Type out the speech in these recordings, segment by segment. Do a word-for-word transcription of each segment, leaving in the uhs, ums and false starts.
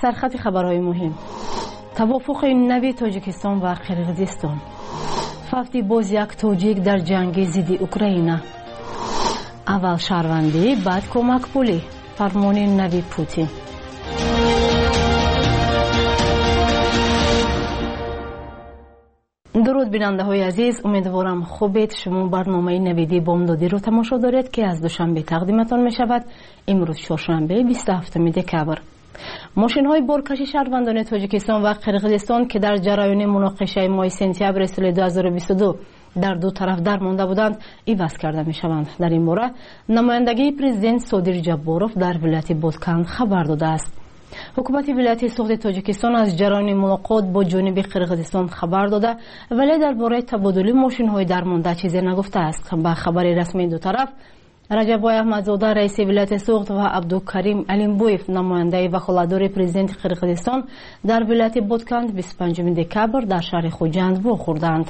سرخط خبرهای مهم: توافق نوی تاجیکستان و قرقیزستان، فوت باز یک تاجیک در جنگ ضد اوکراین، اول شهروندی بعد کمک پولی، فرمان نوی پوتین. درود بیننده های عزیز، امیدوارم خوبید. شما برنامه نویدی بامدادی رو تماشا دارید که از دوشنبه تقدیمتان می شود. امروز چهارشنبه بیست و هفتم دکبر. ماشین های بارکشی شهروندان تاجیکستان و قرقیزستان که در جریان مناقشه ماه سپتامبر سال دو هزار و بیست و دو در دو طرف درمانده بودند عوض کرده می شوند. در این باره نمایندگی پرزیدنت صادر جباروف در ولایت بادکند خبر داده است. حکومت ولایت سوخت تاجیکستان از جریان ملاقات با جانب قرقیزستان خبر داده ولی درباره تبادل ماشین های درمانده چیزی نگفته است. با خبر رسمی دو طرف، رجب احمدزاده رئیس ولایت سوخت و عبدالکریم علمبویف نماینده وکالتدار پرزیدنت قرقیزستان در ولایت بادکند بیست و پنجم دکبر در شهر خوجند واخوردند.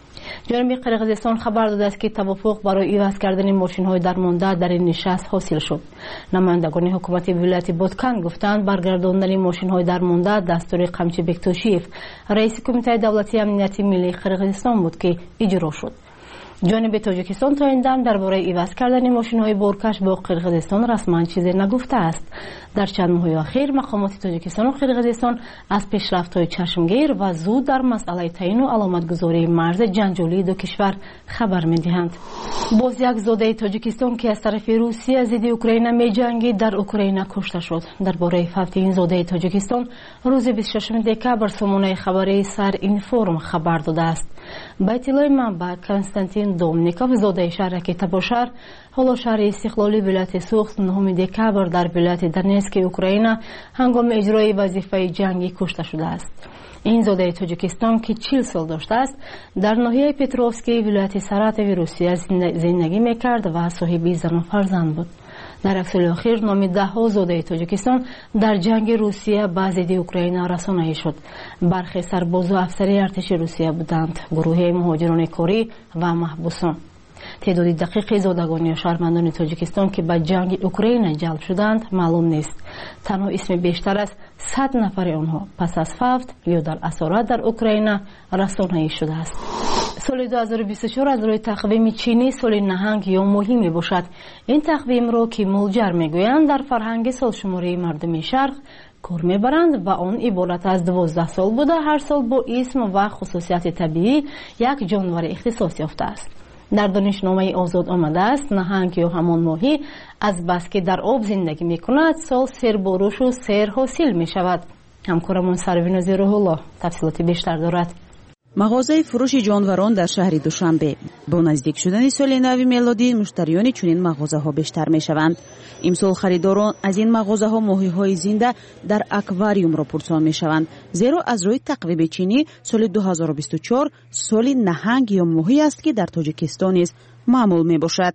جانب قرقیزستان خبر داده است که توافق برای عوض کردن ماشین های درمانده در این نشست حاصل شد. نمایندگان حکومت ولایت بادکند گفتند برگرداندن ماشین های درمانده دستور قمچی بکتوشیف رئیس کمیته دولتی امنیتی ملی قرقیزستان بود که اجرا شد. جانب تاجیکستان تا این دم درباره عوض کردن ماشین های بارکش با قرقیزستان رسما چیزی نگفته است. در چند ماه اخیر مقامات تاجیکستان و قرقیزستان از پیشرفت‌های چشمگیر و زود در مسئله تعیین و علامتگذاری مرز جنجالی دو کشور خبر می‌دهند. باز یک زاده تاجیکستان که از طرف روسیه ضد اوکراین می‌جنگید در اوکراین کشته شد. درباره فوت این زاده تاجیکستان روز بیست و ششم دکبر سامانه خبری سر اینفورم خبر داده است. با اطلاع منبع کنستانتین دومنیکوف زاده شهرک تباشر حالا شهر استقلالی ولایت سوخت نهم دکبر در ولایت دونتسک اوکراین هنگام اجرای وظیفه جنگی کشته شده است. این زاده تاجیکستان که چهل سال داشته است در ناحیه پتروفسکی ولایت ساراتوی روسیه زندگی میکرد و صاحب زن و فرزند بود. در سال اخیر نام ده ها زاده تاجیکستان در جنگ روسیه با ضد اوکراین رسانه‌ای شد. برخی سرباز و افسر ارتش روسیه بودند، گروه مهاجران کاری و محبوسان. تعداد دقیق زادگان یا شهروندان تاجیکستان که به جنگ اوکراین جلب شدند معلوم نیست. تنها اسم بیشتر از صد نفر آنها پس از فوت یا در اسارت در اوکراین رسانه‌ای شده است. سال دو هزار و بیست و چهار از روی تقویم چینی سال نهنگ یا ماهی می باشد. این تقویم را که مولجر می گویند در فرهنگ سالشماری مردم شرق کار می برند و آن عبارت از دوازده سال بوده هر سال با اسم و خصوصیت طبیعی یک جانور اختصاص یافته است. در دانشنامه آزاد آمده است نهنگ یا همان ماهی از بس که در آب زندگی می کند سال سیر بروش و سیر حاصل می شود. همکارمون سروین روح الله تفصیلات بیشتر دارد. مغازه فروش جانوران در شهر دوشنبه با نزدیک شدن سال نو میلادی مشتریان چنین مغازه ها بیشتر می شوند. امسال خریداران از این مغازه ها ماهی های زنده در اکواریوم را پرسان می شوند، زیرا از روی تقویم چینی سال دو هزار و بیست و چهار سال نهنگ یا ماهی است که در تاجیکستان نیز معمول می باشد.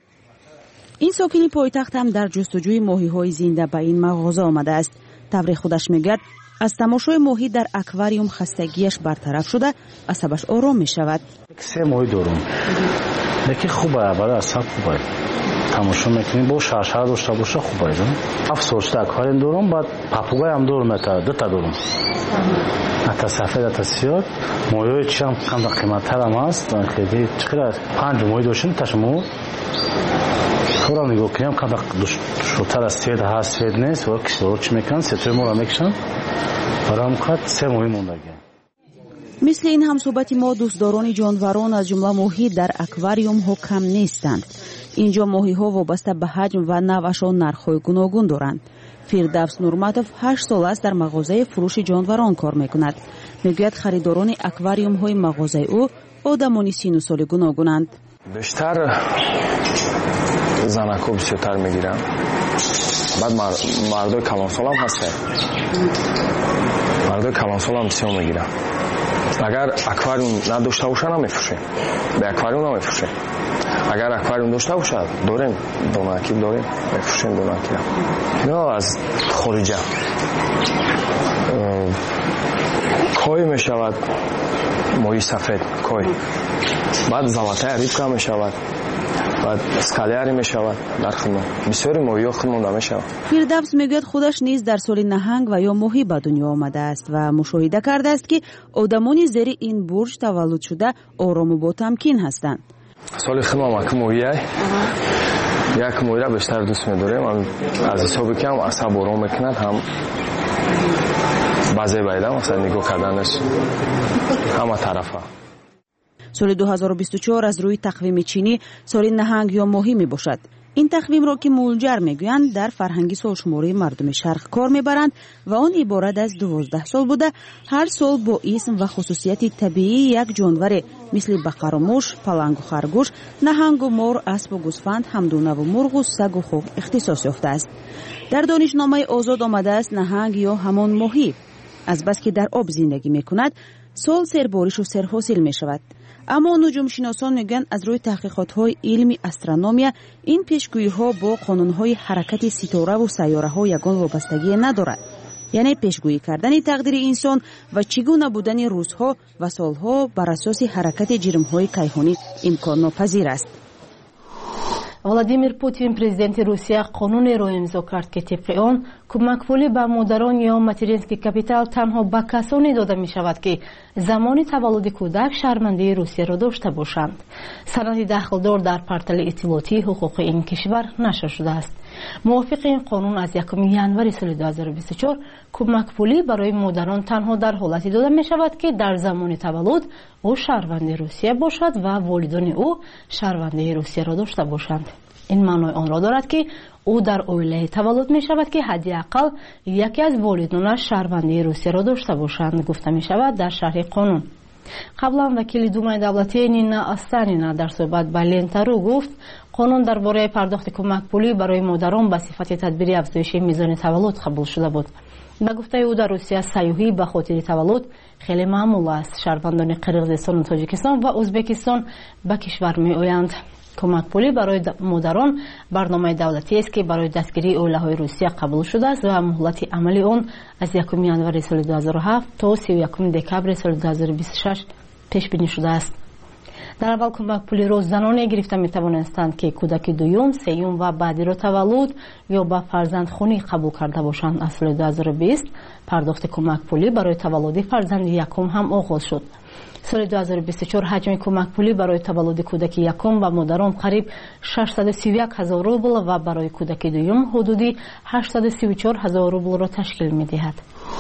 این ساکن پایتخت هم در جستجوی ماهی های زنده به این مغازه آمده است. طبری خودش میگد از تماشای ماهی در اکواریوم خستگیش برطرف شده عصبش آرام می شود. سه ماهی دارم. یکی خوبه، برای اصلا خوبه. تماشا میکنیم با شرشر داشته باشه خوبه. افسوس در اکواریوم دارم، بعد پاپوگای هم دارم، دو تا دارم. اتا سفید اتا سیاه. ماهی چی هم کم قیمت‌تر هم هست. خیلی چقدر پنج ماهی داشتیم تشمو. خورم نگاه کنیم کم شوتر از سید هست سید نیست و کسی چی میکنن سه ما را میکشن برام قد سه ماهی موندگی. مثل این هم صحبت ما دوستداران جانوران از جمله ماهی در اکواریوم ها کم نیستند. اینجا ماهی ها وابسته به حجم و نوعشان نرخ‌های گوناگون دارند. فیردوس نورماتوف هشت سال است در مغازه فروش جانوران کار میکند. میگوید خریداران اکواریوم های مغازه او آدمانی سن و سال گوناگونند. بیشتر زنکو بسیارتر میگیرن. بعد مردای کلانسال هم هستن. مردای کلانسال هم بسیار میگیرن. اگر اکواریوم نداشته باشه نمیفروشیم. به اکواریوم نمیفروشیم. اگر اکواریوم داشته باشه داریم دوناکی داریم میفروشیم دوناکی. یا از خارجه کای میشود ماهی سفید کای. بعد زلطه ریبکا میشود. بعد скаляри мешавад дар худмон бисёри моҳиҳо худмонда мешавад. фирдавс мегӯяд худаш низ дар соли наҳанг ва ё моҳӣ ба дунё омадааст ва мушоҳида кардааст ки одамони зери ин бурҷ таваллуд шуда орому ботамкин ҳастанд. соли худмон ак моҳияй як моҳира бештар дӯст медорем. аз ҳисоби кам асаб ором мекунад, ҳам баъзе байда масалан нигоҳ карданаш ҳама тарафа. соли ду ҳазору бисту чор аз рӯи тақвими чинӣ соли наҳанг ё моҳӣ мебошад. ин тақвимро ки мулҷар мегӯянд дар фарҳанги солшумории мардуми шарқ кор мебаранд ва он иборат аз дувоздаҳ сол буда ҳар сол бо исм ва хусусияти табиии як ҷонваре мисли бақару муш, палангу харгӯш, наҳангу мор, аспу гӯсфанд, ҳамдунаву мурғу сагу хов ихтисос ёфтааст. дар донишномаи озод омадааст наҳанг ё ҳамон моҳӣ азбаски дар об зиндагӣ мекунад сол серборишу серҳосил мешавад. аммо нуҷумшиносон мегӯянд аз рӯи таҳқиқотҳои илми астрономия ин пешгӯиҳо бо қонунҳои ҳаракати ситораву сайёраҳо ягон вобастагие надорад. яъне пешгӯӣ кардани тақдири инсон ва чӣ гуна будани рӯзҳо ва солҳо бар асоси ҳаракати ҷирмҳои кайҳонӣ имконнопазир аст. владимир Путин президенти Русия қонунеро имзо кард ки тибқи он кӯмакпулӣ ба модарон ё материнский капитал танҳо ба касоне дода мешавад ки замони таваллуди кӯдак шаҳрвандии Русияро дошта бошанд. санади дахлдор дар портали иттилоотии ҳуқуқи ин кишвар нашр шудааст. мувофиқи ин қонун аз якуми январи соли ду ҳазору бисту чор кӯмакпулӣ барои модарон танҳо дар ҳолате дода мешавад ки дар замони таваллуд ӯ шаҳрванди Русия бошад ва волидони ӯ шаҳрвандии Русияро дошта бошанд. ин маънои онро дорад ки ӯ дар оилае таваллуд мешавад ки ҳадди ақал яке аз волидонаш шаҳрвандии Русияро дошта бошанд, гуфта мешавад дар шарҳи қонун. қаблан вакили думаи давлатӣ Нина Останина дар суҳбат ба Лентару гуфт, қонун дар бораи пардохти кӯмакпулӣ барои модарон ба сифати тадбири афзоиши мизони таваллуд қабул шуда буд. ба гуфтаи ӯ дар Русия сайёҳӣ ба хотири таваллуд хеле маъмул аст. шаҳрвандони Қирғизистону Тоҷикистон ва Ӯзбекистон ба кишвар меоянд. кӯмакпулӣ барои модарон барномаи давлатиест ки барои дастгирии оилаҳои Русия қабул шудааст ва муҳлати амали он аз якуми январи соли ду ҳазору ҳафт то си ю якуми декабри соли ду ҳазору бисту шаш пешбинӣ шудааст. дар аввал кӯмакпулиро заноне гирифта метавонастанд ки кӯдаки дуюм, сеюм ва баъдиро таваллуд ё ба фарзандхонӣ қабул карда бошанд. аз соли ду ҳазору бист пардохти кӯмакпулӣ барои таваллуди фарзанди якум ҳам оғоз шуд. соли ду ҳазору бисту чор ҳаҷми кӯмакпулӣ барои таваллуди кӯдаки якум ба модарон қариб шашсаду си ю як ҳазор рубл ва барои кӯдаки дуюм ҳудуди ҳаштсаду си ю чор ҳазор рублро ташкил медиҳад.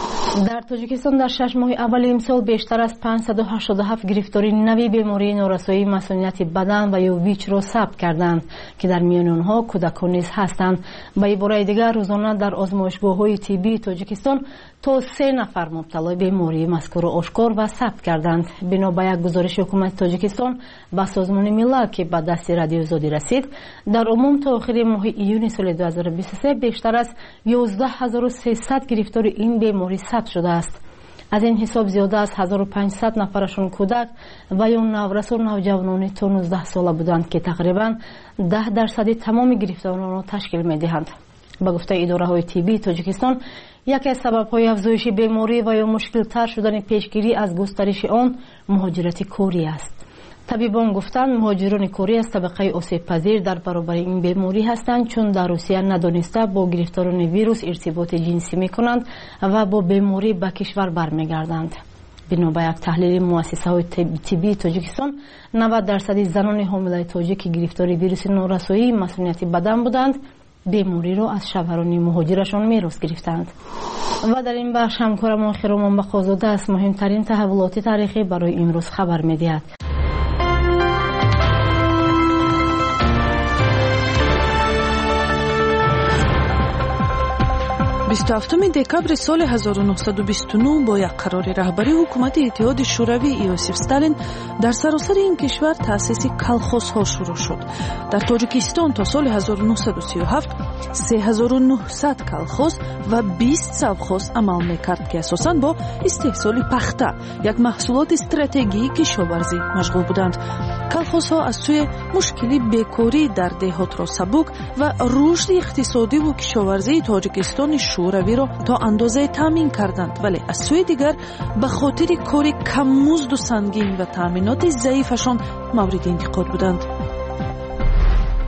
дар Тоҷикистон дар шаш моҳи аввали имсол бештар аз панҷсаду ҳаштоду ҳафт гирифтори нави бемории норасоии масунияти бадан ва ё ВИЧ-ро сабт карданд ки дар миёни онҳо кӯдакон низ ҳастанд. ба ибораи дигар рӯзона дар озмоишгоҳҳои тиббии Тоҷикистон то се нафар мубталои бемории мазкурро ошкор ва сабт карданд. бино ба як гузориши ҳукумати Тоҷикистон ба созмони милал ки ба дасти радиозодӣ расид, дар умум то охири моҳи июни соли ду ҳазору бисту се бештар аз ёздаҳ ҳазору сесад гирифтори ин беморӣ сабт шудааст. аз ин ҳисоб зиёда аз ҳазору панҷсад нафарашон кӯдак ва ё наврасу навҷавонони то нуздаҳ сола буданд ки тақрибан даҳ дарсади тамоми гирифторонро ташкил медиҳанд. ба гуфтаи идораҳои тиббии Тоҷикистон яке аз сабабҳои афзоиши беморӣ ва ё мушкилтар шудани пешгирӣ аз густариши он муҳоҷирати корӣ аст. табибон гуфтанд муҳоҷирони корӣ аз табақаи осебпазир дар баробари ин беморӣ ҳастанд, чун дар Русия надониста бо гирифторони вирус иртиботи ҷинсӣ мекунанд ва бо беморӣ ба кишвар бармегарданд. бино ба як таҳлили муассисаҳои тиббии Тоҷикистон навад дарсади занони ҳомилаи тоҷик ки гирифтори вируси норасоии масунияти бадан буданд бемориро аз шавҳарони муҳоҷирашон мерос гирифтанд. ва дар ин бахш ҳамкорамон Хиромон Бақозода аз муҳимтарин таҳаввулоти таърихӣ барои имрӯз хабар медиҳад. бисту ҳафтуми декабри соли ҳазору нуҳсаду бисту нӯ бо як қарори раҳбарии ҳукумати иттиҳоди шӯравӣ Иосиф Сталин дар саросари ин кишвар таъсиси колхозҳо шурӯъ шуд. дар Тоҷикистон то соли ҳазору нуҳсаду си ю ҳафт се ҳазору нуҳсад колхоз ва бист совхоз амал мекард ки асосан бо истеҳсоли пахта, як маҳсулоти стратегии кишоварзӣ машғул буданд. колхозҳо аз сӯи мушкили бекорӣ дар деҳотро сабук ва рушди иқтисодиву кишоварзии Тоҷикистони шӯравиро то андозае таъмин карданд, вале аз сӯи дигар ба хотири кори каммузду сангин ва таъминоти заифашон мавриди интиқод буданд.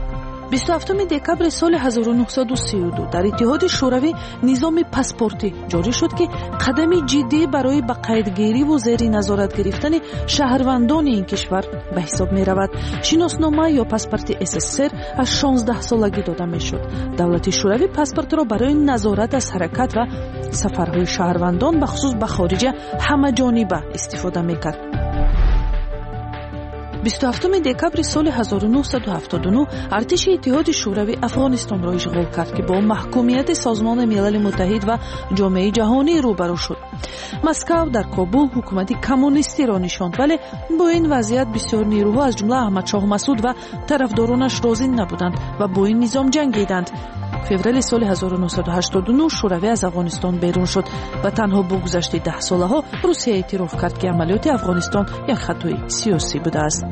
بیست و هفتم دکبر سال هزار و نهصد و سی و دو در اتحاد شوروی نظام پاسپورتی جاری شد که قدمی جدی برای به قیدگیری و زیر نظارت گرفتن شهروندان این کشور به حساب می رود. شناسنامه یا پاسپورت اس اس ار از شانزده سالگی داده می شد. دولت شوروی پاسپورت را برای نظارت از حرکت و سفرهای شهروندان به خصوص به خارج همه جانبه استفاده می کرد. بیست و هفتم دکبر سال هزار و نهصد و هفتاد و نه ارتش اتحاد شوروی افغانستان را اشغال کرد که با محکومیت سازمان ملل متحد و جامعه جهانی روبرو شد. مسکو در کابل حکومت کمونیستی را نشاند، ولی با این وضعیت بسیار نیروها از جمله احمد شاه مسعود و طرفدارانش راضی نبودند و با این نظام جنگیدند. فوریه سال هزار و نهصد و هشتاد و نه شوروی از افغانستان بیرون شد و تنها با گذشت ده ساله ها روسیه اعتراف کرد که عملیات افغانستان یک خطای سیاسی بوده است.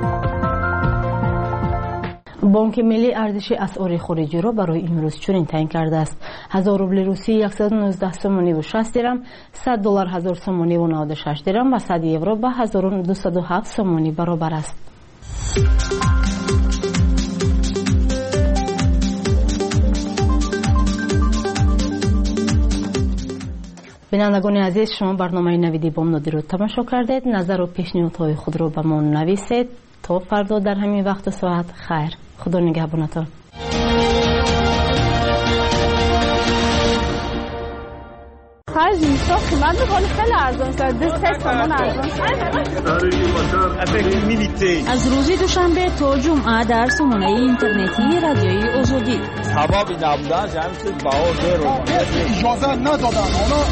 بانک ملی ارزش اسعار خارجی را برای امروز چنین تعیین کرده است: هزار روبل روسی صد و نوزده سوم و شصت درم، صد دلار هزار سوم و نود و شش درم و صد یورو به هزار و دویست و هفت سوم برابر است. بینندگان عزیز، شما برنامه نویدی بامدادی رو تماشا کردید. نظر و پیشنهادهای خود رو به ما نویسید. تا فردا در همین وقت و ساعت خیر. خدا نگهبانتان. خرج نیستا قیمت بخوانی خیلی ارزان شد. دو سه تومان ارزان شد. از روز دوشنبه تا جمعه در سامانه اینترنتی رادیوی آزادی. سبب نبودن جمعیت بها زیر اجازه ندادن.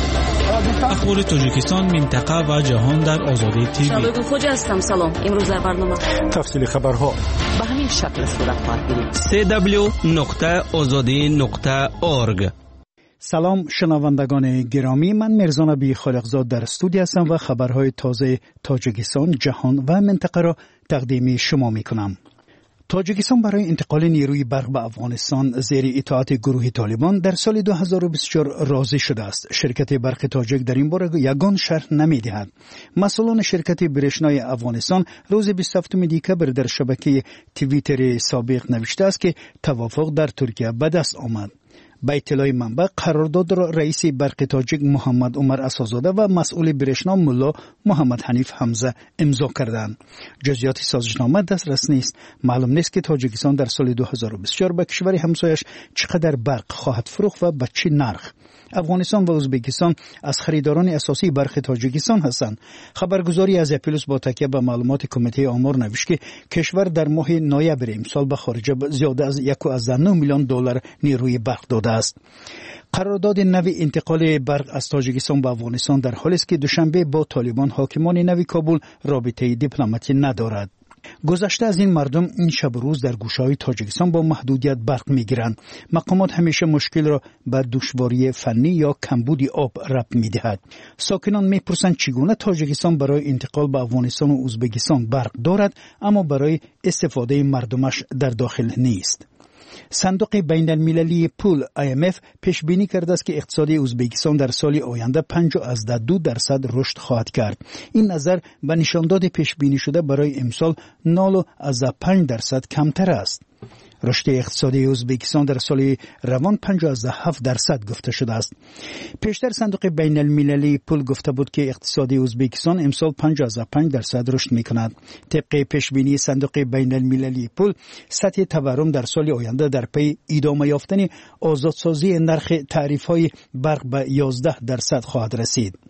اخبار تاجیکستان، منطقه و جهان در آزادی تیوی. شبکه خوجا هستم. سلام. امروز در برنامه تفصیل خبرها به همین شکل صورت خواهد گرفت. سی دبلیو نقطه آزادی نقطه اورگ. سلام شنوندگان گرامی، من مرزا نبی خالقزاد در استودیو هستم و خبرهای تازه تاجیکستان، جهان و منطقه را تقدیم شما می کنم. تاجیکستان برای انتقال نیروی برق به افغانستان زیر اطاعت گروه طالبان در سال دو هزار و بیست و چهار راضی شده است. شرکت برق تاجیک در این باره یگان شرح نمی‌دهد. مسئولان شرکت برشنای افغانستان روز بیست و هفتم دکبر در شبکه توییتر سابق نوشته است که توافق در ترکیه به دست آمد. با اطلاع منبع، قرارداد را رئیس برق تاجیک محمد عمر اساس‌زاده و مسئول برشنا ملا محمد حنیف حمزه امضا کردند. جزئیات سازشنامه دسترس نیست. معلوم نیست که تاجیکستان در سال دو هزار و بیست و چهار به کشور همسایش چقدر برق خواهد فروخت و به چه نرخ. افغانستان و ازبکستان از خریداران اساسی برق تاجیکستان هستند. خبرگزاری از اپیلوس با تکیه به معلومات کمیته آمار نوشت که کشور در ماه نوامبر امسال به خارج زیاده از یک و نه میلیون دلار نیروی برق داده است. قرارداد نوی انتقال برق از تاجیکستان به افغانستان در حالی است که دوشنبه با طالبان حاکمان نوی کابل رابطه دیپلماتی ندارد. گذشته از این مردم این شب و روز در گوشه‌های تاجیکستان با محدودیت برق می‌گیرند. مقامات همیشه مشکل را به دشواری فنی یا کمبود آب ربط می‌دهد. ساکنان می‌پرسند چگونه تاجیکستان برای انتقال به افغانستان و ازبکستان برق دارد اما برای استفاده مردمش در داخل نیست. صندوق بین المللی پول آی ام اف پیش بینی کرده است که اقتصاد ازبکستان در سال آینده پنجاه از دو درصد رشد خواهد کرد. این نظر به نشانداد پیش بینی شده برای امسال نود از پنج درصد کمتر است. رشد اقتصادی ازبکستان در سال روان پنجاه از هفت درصد گفته شده است. پیشتر صندوق بین المللی پول گفته بود که اقتصادی ازبکستان امسال پنجاه از پنج درصد رشد می‌کند. طبق پیش بینی صندوق بین المللی پول، سطح تورم در سال آینده در پی ادامه یافتن آزادسازی نرخ تعرفه‌های برق به یازده درصد خواهد رسید.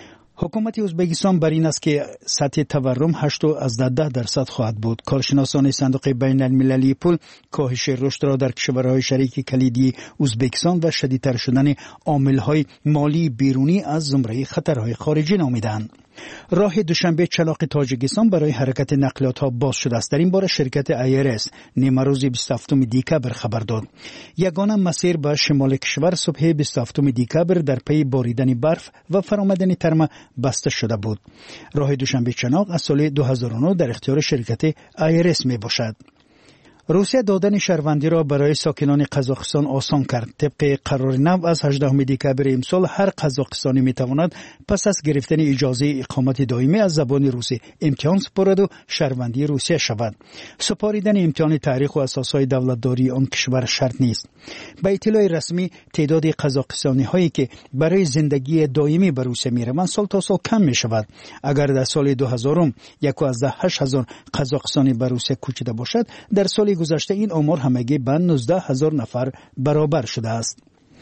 حکومت ازبکستان بر این است که سطح تورم هشت از ده درصد خواهد بود. کارشناسان صندوق بین المللی پول کاهش رشد را در کشورهای شریک کلیدی ازبکستان و شدیدتر شدن عامل‌های مالی بیرونی از زمره خطرهای خارجی نامیدند. راه دوشنبه چلاق تاجیکستان برای حرکت نقلیات ها باز شده است. در این باره شرکت ای ار اس نیمه روز بیست و هفتم دکبر خبر داد. یگانه مسیر به شمال کشور صبح بیست و هفتم دکبر در پی باریدن برف و فرآمدن ترم بسته شده بود. راه دوشنبه چلاق از سال دو هزار و نه در اختیار شرکت ای ار اس می باشد. روسیه دادن شهروندی را برای ساکنان قزاقستان آسان کرد. طبق قرار نو از هجدهم دکبر امسال هر قزاقستانی میتواند پس از گرفتن اجازه اقامت دائمی از زبان روسی امتحان سپارد و شهروندی روسیه شود. سپاریدن امتحان تاریخ و اساسهای دولتداری آن کشور شرط نیست. به اطلاع رسمی تعداد قزاقستانی هایی که برای زندگی دائمی به روسیه میروند سال تا سال کم می شود. اگر در سال دو هزار یک و هشت هزار قزاقستانی به روسیه کوچیده باشد، در سال گذشته این آمار همگی به نوزده هزار نفر برابر شده است.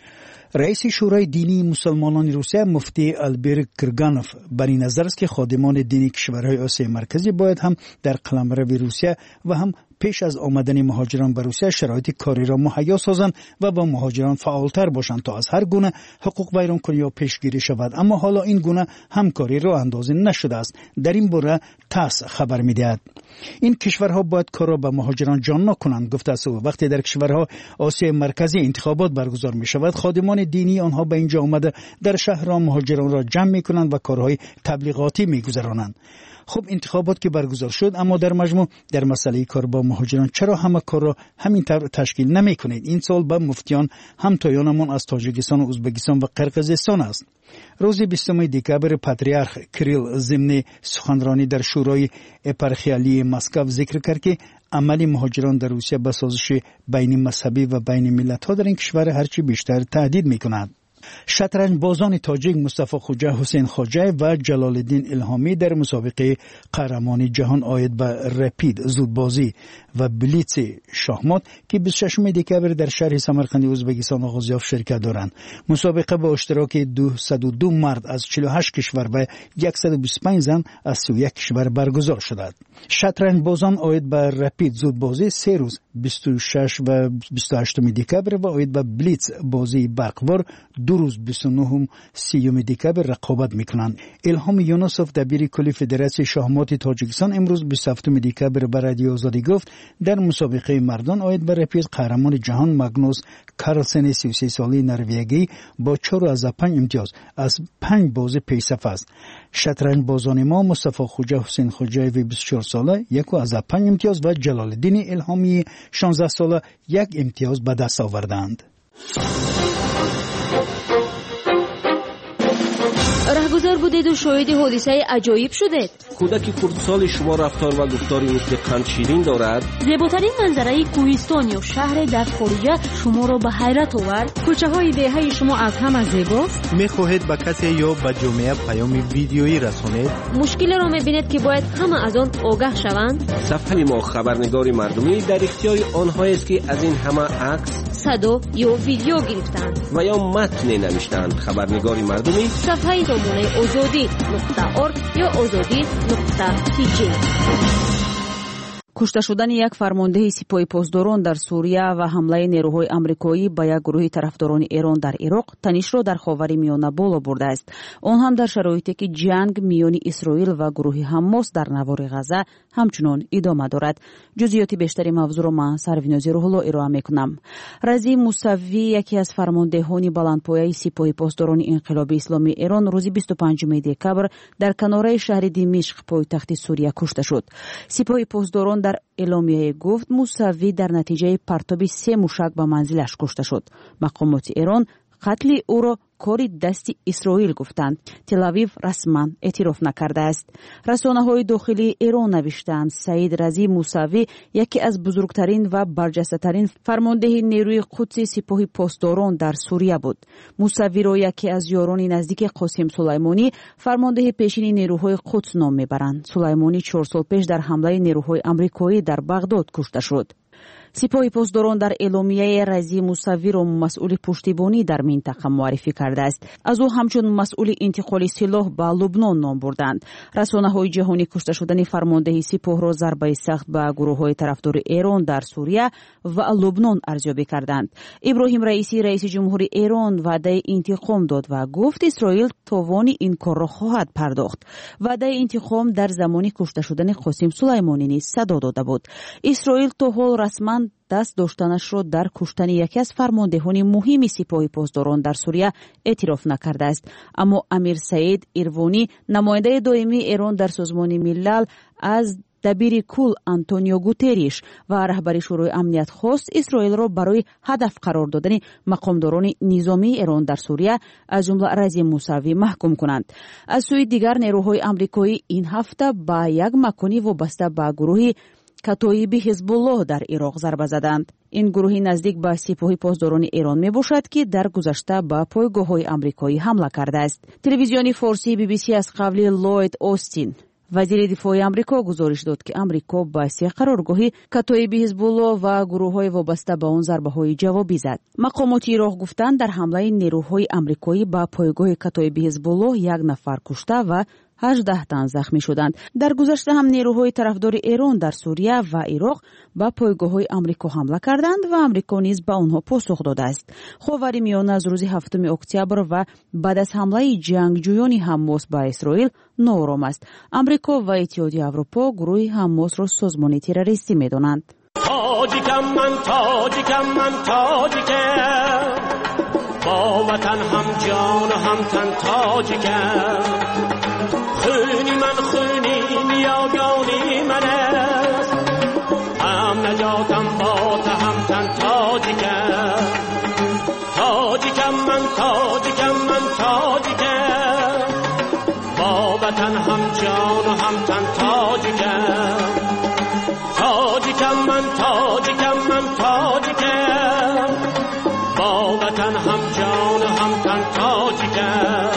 رئیس شورای دینی مسلمانان روسیه مفتی البر کرگانوف بر این نظر است که خادمان دینی کشورهای آسیای مرکزی باید هم در قلمرو روسیه و هم پیش از آمدن مهاجران به روسیه شرایط کاری را مهیا سازند و با مهاجران فعالتر باشند تا از هر گونه حقوق ویرانکنی یا پیشگیری شود. اما حالا این گونه همکاری را اندازه نشده است. در این باره تاس خبر می‌دهد این کشورها باید کار را به مهاجران جان نکنند. گفته است وقتی در کشورها آسیای مرکزی انتخابات برگزار می شود، خادمان دینی آنها به اینجا آمده در شهرها مهاجران را جمع می کنند و کارهای تبلیغاتی می گذرانند. خب انتخابات که برگزار شد، اما در مجموع در مسئله کار با مهاجران چرا همه کار را همین طور تشکیل نمی کنید؟ این سال به مفتیان همتایانمان از تاجیکستان و ازبکستان و قرقیزستان است. روز بیستم دکبر پاتریارخ کریل ضمن سخنرانی در شورای اپارخیالی مسکو ذکر کرد که عمل مهاجران در روسیه به سازش بین مذهبی و بین ملت‌ها در این کشور هرچی بیشتر تهدید می‌کند. شطرنج بازان تاجیک مصطفی خوجه حسین خواجه و جلال الدین الهامی در مسابقه قهرمانی جهان آید به رپید زودبازی و بلیتس شاهمات که بیست و ششم دکبر در شهر سمرقند ازبکستان آغاز یافت شرکت دارند. مسابقه با اشتراک دویست و دو مرد از چهل و هشت کشور و صد و بیست و پنج زن از سی و یک کشور برگزار شده. شطرنج بازان آید به رپید زودبازی سه روز بیست و شش و بیست و هشت دکبر و آید به بلیتس بازی برقوار دو روز بیست و نه و سی دکبر رقابت میکنند. الهام یونسوف دبیر کلی فدراسیون شاهمات تاجیکستان امروز بیست و هفتم دکبر به رادیو آزادی گفت در مسابقه مردان آید به رپید قهرمان جهان ماگنوس کارلسن سی و سه ساله نروژی با چهار از پنج امتیاز از پنج بازی پیشرفت است. شطرنج بازان ما مصطفی خوجه حسین خواجه و بیست و چهار ساله یک از پنج امتیاز و جلال الدین الهامی شانزده ساله یک امتیاز به دست آوردند. رهگذر بودید و شاهد حادثه عجایب شدید. کودک خردسال شما رفتار و گفتاری مثل قند شیرین دارد. زیباترین منظره کوهستان یا شهر در خارجه شما را به حیرت آورد. کوچه های دهه شما از همه زیباست. میخواهید به کسی یا به جامعه پیام ویدیویی رسانید. مشکل را میبینید که باید همه از آن آگاه شوند. صفحه ما خبرنگار مردمی در اختیار آنهایی است که از این همه عکس، صدا یا ویدیو گرفتند و یا متن نوشتند. خبرنگار مردمی صفحه نمونه آزادی نقطه ارگ یا آزادی نقطه تی جی. کشته شدن یک فرمانده سپاه پاسداران در سوریه و حمله نیروهای آمریکایی به یک گروه طرفداران ایران در عراق تنش را در خاورمیانه بالا برده است. آن هم در شرایطی که جنگ میان اسرائیل و گروه حماس در نوار غزه همچنان ادامه دارد. جزئیات بیشتری موضوع را من سرویناز روح‌الله ارائه میکنم. رضی موسوی یکی از فرماندهان بلندپایه سپاه پاسداران انقلابی اسلامی ایران روز بیست و پنجم دکبر در کناره شهر دمشق پایتخت سوریه کشته شد. سپاه پاسداران در اعلامیه گفت موسوی در نتیجه پرتاب سه موشک به منزلش کشته شد. مقامات ایران قتل او را کاری دست اسرائیل گفتند. تل‌آویو رسما اعتراف نکرده است. رسانه‌های داخلی ایران نوشتند سعید رضی موسوی یکی از بزرگترین و برجسته‌ترین فرمانده نیروی قدس سپاه پاسداران در سوریه بود. موسوی را یکی از یاران نزدیک قاسم سلیمانی فرمانده پیشین نیروهای قدس نام میبرند. سلیمانی چهار سال پیش در حمله نیروهای آمریکایی در بغداد کشته شد. سپاه پاسداران در اعلامیه رضی موسوی را مسئول پشتیبانی در منطقه معرفی کرده است. از او همچون مسئول انتقال سلاح به لبنان نام بردند. رسانه‌های جهانی کشته شدن فرمانده سپاه را ضربه سخت به گروه‌های طرفدار ایران در سوریه و لبنان ارزیابی کردند. ابراهیم رئیسی رئیس جمهوری ایران وعده انتقام داد و گفت اسرائیل توان این کار را خواهد پرداخت. وعده انتقام در زمان کشته شدن قاسم سلیمانی نیز صدا داده بود. اسرائیل تا حال رسما دست داشتنش را در کشتن یکی از فرماندهان مهم سپاه پاسداران در سوریه اعتراف نکرده است. اما امیر سعید ایروانی نماینده دائمی ایران در سازمان ملل از дабири кул Антонио Гутериш ва раҳбари шӯрои амният хост Исроилро барои ҳадаф қарор додани мақомдорони низомии Эрон дар Сурия аз ҷумла Разим Мусаввӣ маҳкум кунанд. аз сӯи дигар нерӯҳои амрикоӣ ин ҳафта ба як макони вобаста ба гурӯҳи катоиби ҳизбуллоҳ дар Ироқ зарба заданд. ин гурӯҳи наздик ба сипоҳи посдорони Эрон мебошад ки дар гузашта ба пойгоҳҳои амрикоӣ ҳамла кардааст. телевизиони форсӣ би би си аз қавли Ллойд Остин вазири дифои амрико гузориш дод ки амрико ба се қароргоҳи катоиби ҳизбуллоҳ ва гурӯҳҳои вобаста ба он зарбаҳои ҷавобӣ зад. мақомоти Ироқ гуфтанд дар ҳамлаи нерӯҳои амрикоӣ ба пойгоҳи катоиби ҳизбуллоҳ як нафар кушта ва ҳаждаҳ тан захмӣ шуданд. дар гузашта ҳам нерӯҳои тарафдори Эрон дар Сурия ва Ироқ ба пойгоҳҳои амрико ҳамла карданд ва амрико низ ба онҳо посух додааст. ховари миёна аз рӯзи ҳафтуми октябр ва баъд аз ҳамлаи ҷангҷӯёни ҳамос ба Исроил ноором аст. амрико ва иттиҳодии аврупо гурӯҳи ҳамосро созмони террористӣ медонанд. تاجیکم من تاجیکم من تاجیکم با وطن هم جان و هم تن تاجیکم خونی من خونی نیاگانی من است هم نجاتم با تا هم تن تاجیکم تاجیکم من تاجیکم من تاجیکم با وطن هم جان و هم تن تاجیکم تاجیکم من تاجیکم من تاجیکم با وطن هم جان و هم تن تاجیکم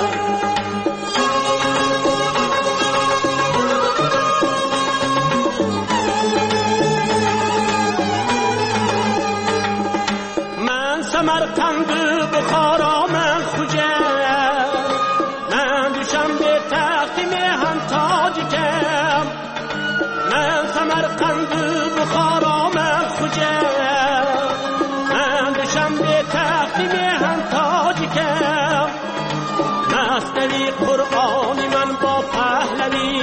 من سمرقند بخارا من خوجم من دوشم به تخت میهن تاجیکم من سمرقند بخارا من خوجم من دوشم به تخت میهن تاجیکم مستوی قرآنی من با پهلوی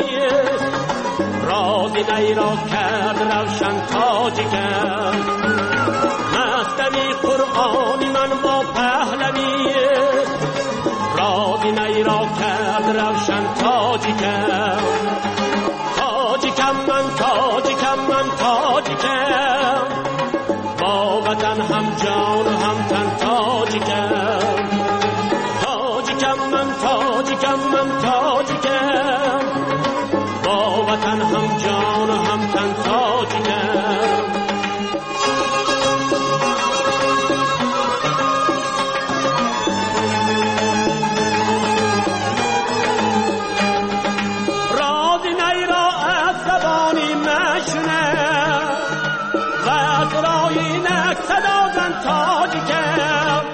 رازی نیرا کرد روشن تاجیکم مستوی قرآنی من با پهلوی رازی نیرا کرد روشن تاجیکم تاجیکم من تاجیکم من تاجیکم با وطن هم جان و هم تن تاجیکم تاجیکم من تاجیکم من تاجیکم با وطن هم جان و هم تن تاجیکم تاجیکم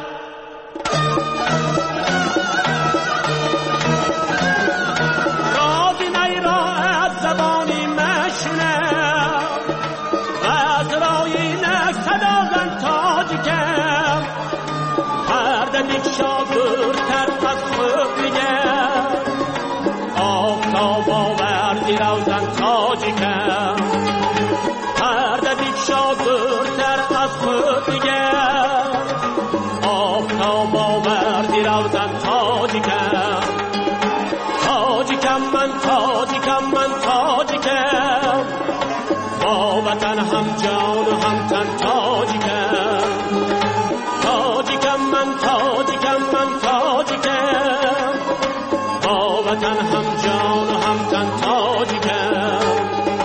رازی نیرا از زبانی مشنم و از رای نک صدازن تاجیکم هر دلیک شاگردتر از خود میگم آفتاب آوردی روزن تاجیکم هر دلیک شاگردتر از خود میگم آفتاب آوردی روزن تاجیکم تاجیکم من تاجیکم من تاجیکم با وطن هم جان و هم تن تاجیکم تاجیکم من تاجیکم من تاجیکم با وطن هم جان و هم تن تاجیکم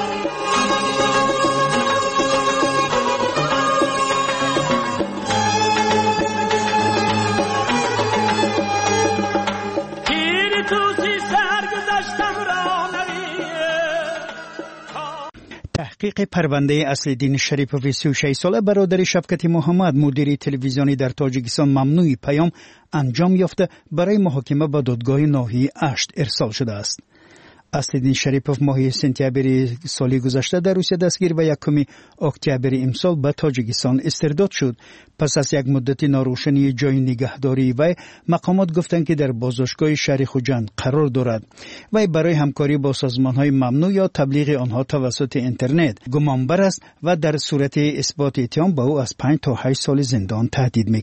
تحقیق پرونده اصل‌الدین شریپوف سی و شش ساله برادر شفقت محمد مدیر تلویزیونی در تاجیکستان ممنوع پیام انجام یافته برای محاکمه به دادگاه ناحیه اشت ارسال شده است. اصل‌الدین شریپوف ماه سپتامبر سال گذشته در روسیه دستگیر و یکم اکتبر امسال به تاجیکستان استرداد شد. پس از یک مدت ناروشنی جای نگهداری وی مقامات گفتند که در بازداشتگاه شهر خوجند قرار دارد. وی برای همکاری با سازمان‌های ممنوع یا تبلیغ آنها توسط اینترنت گمانبر است و در صورت اثبات اتهام به او از پنج تا هشت سال زندان تهدید می‌کند.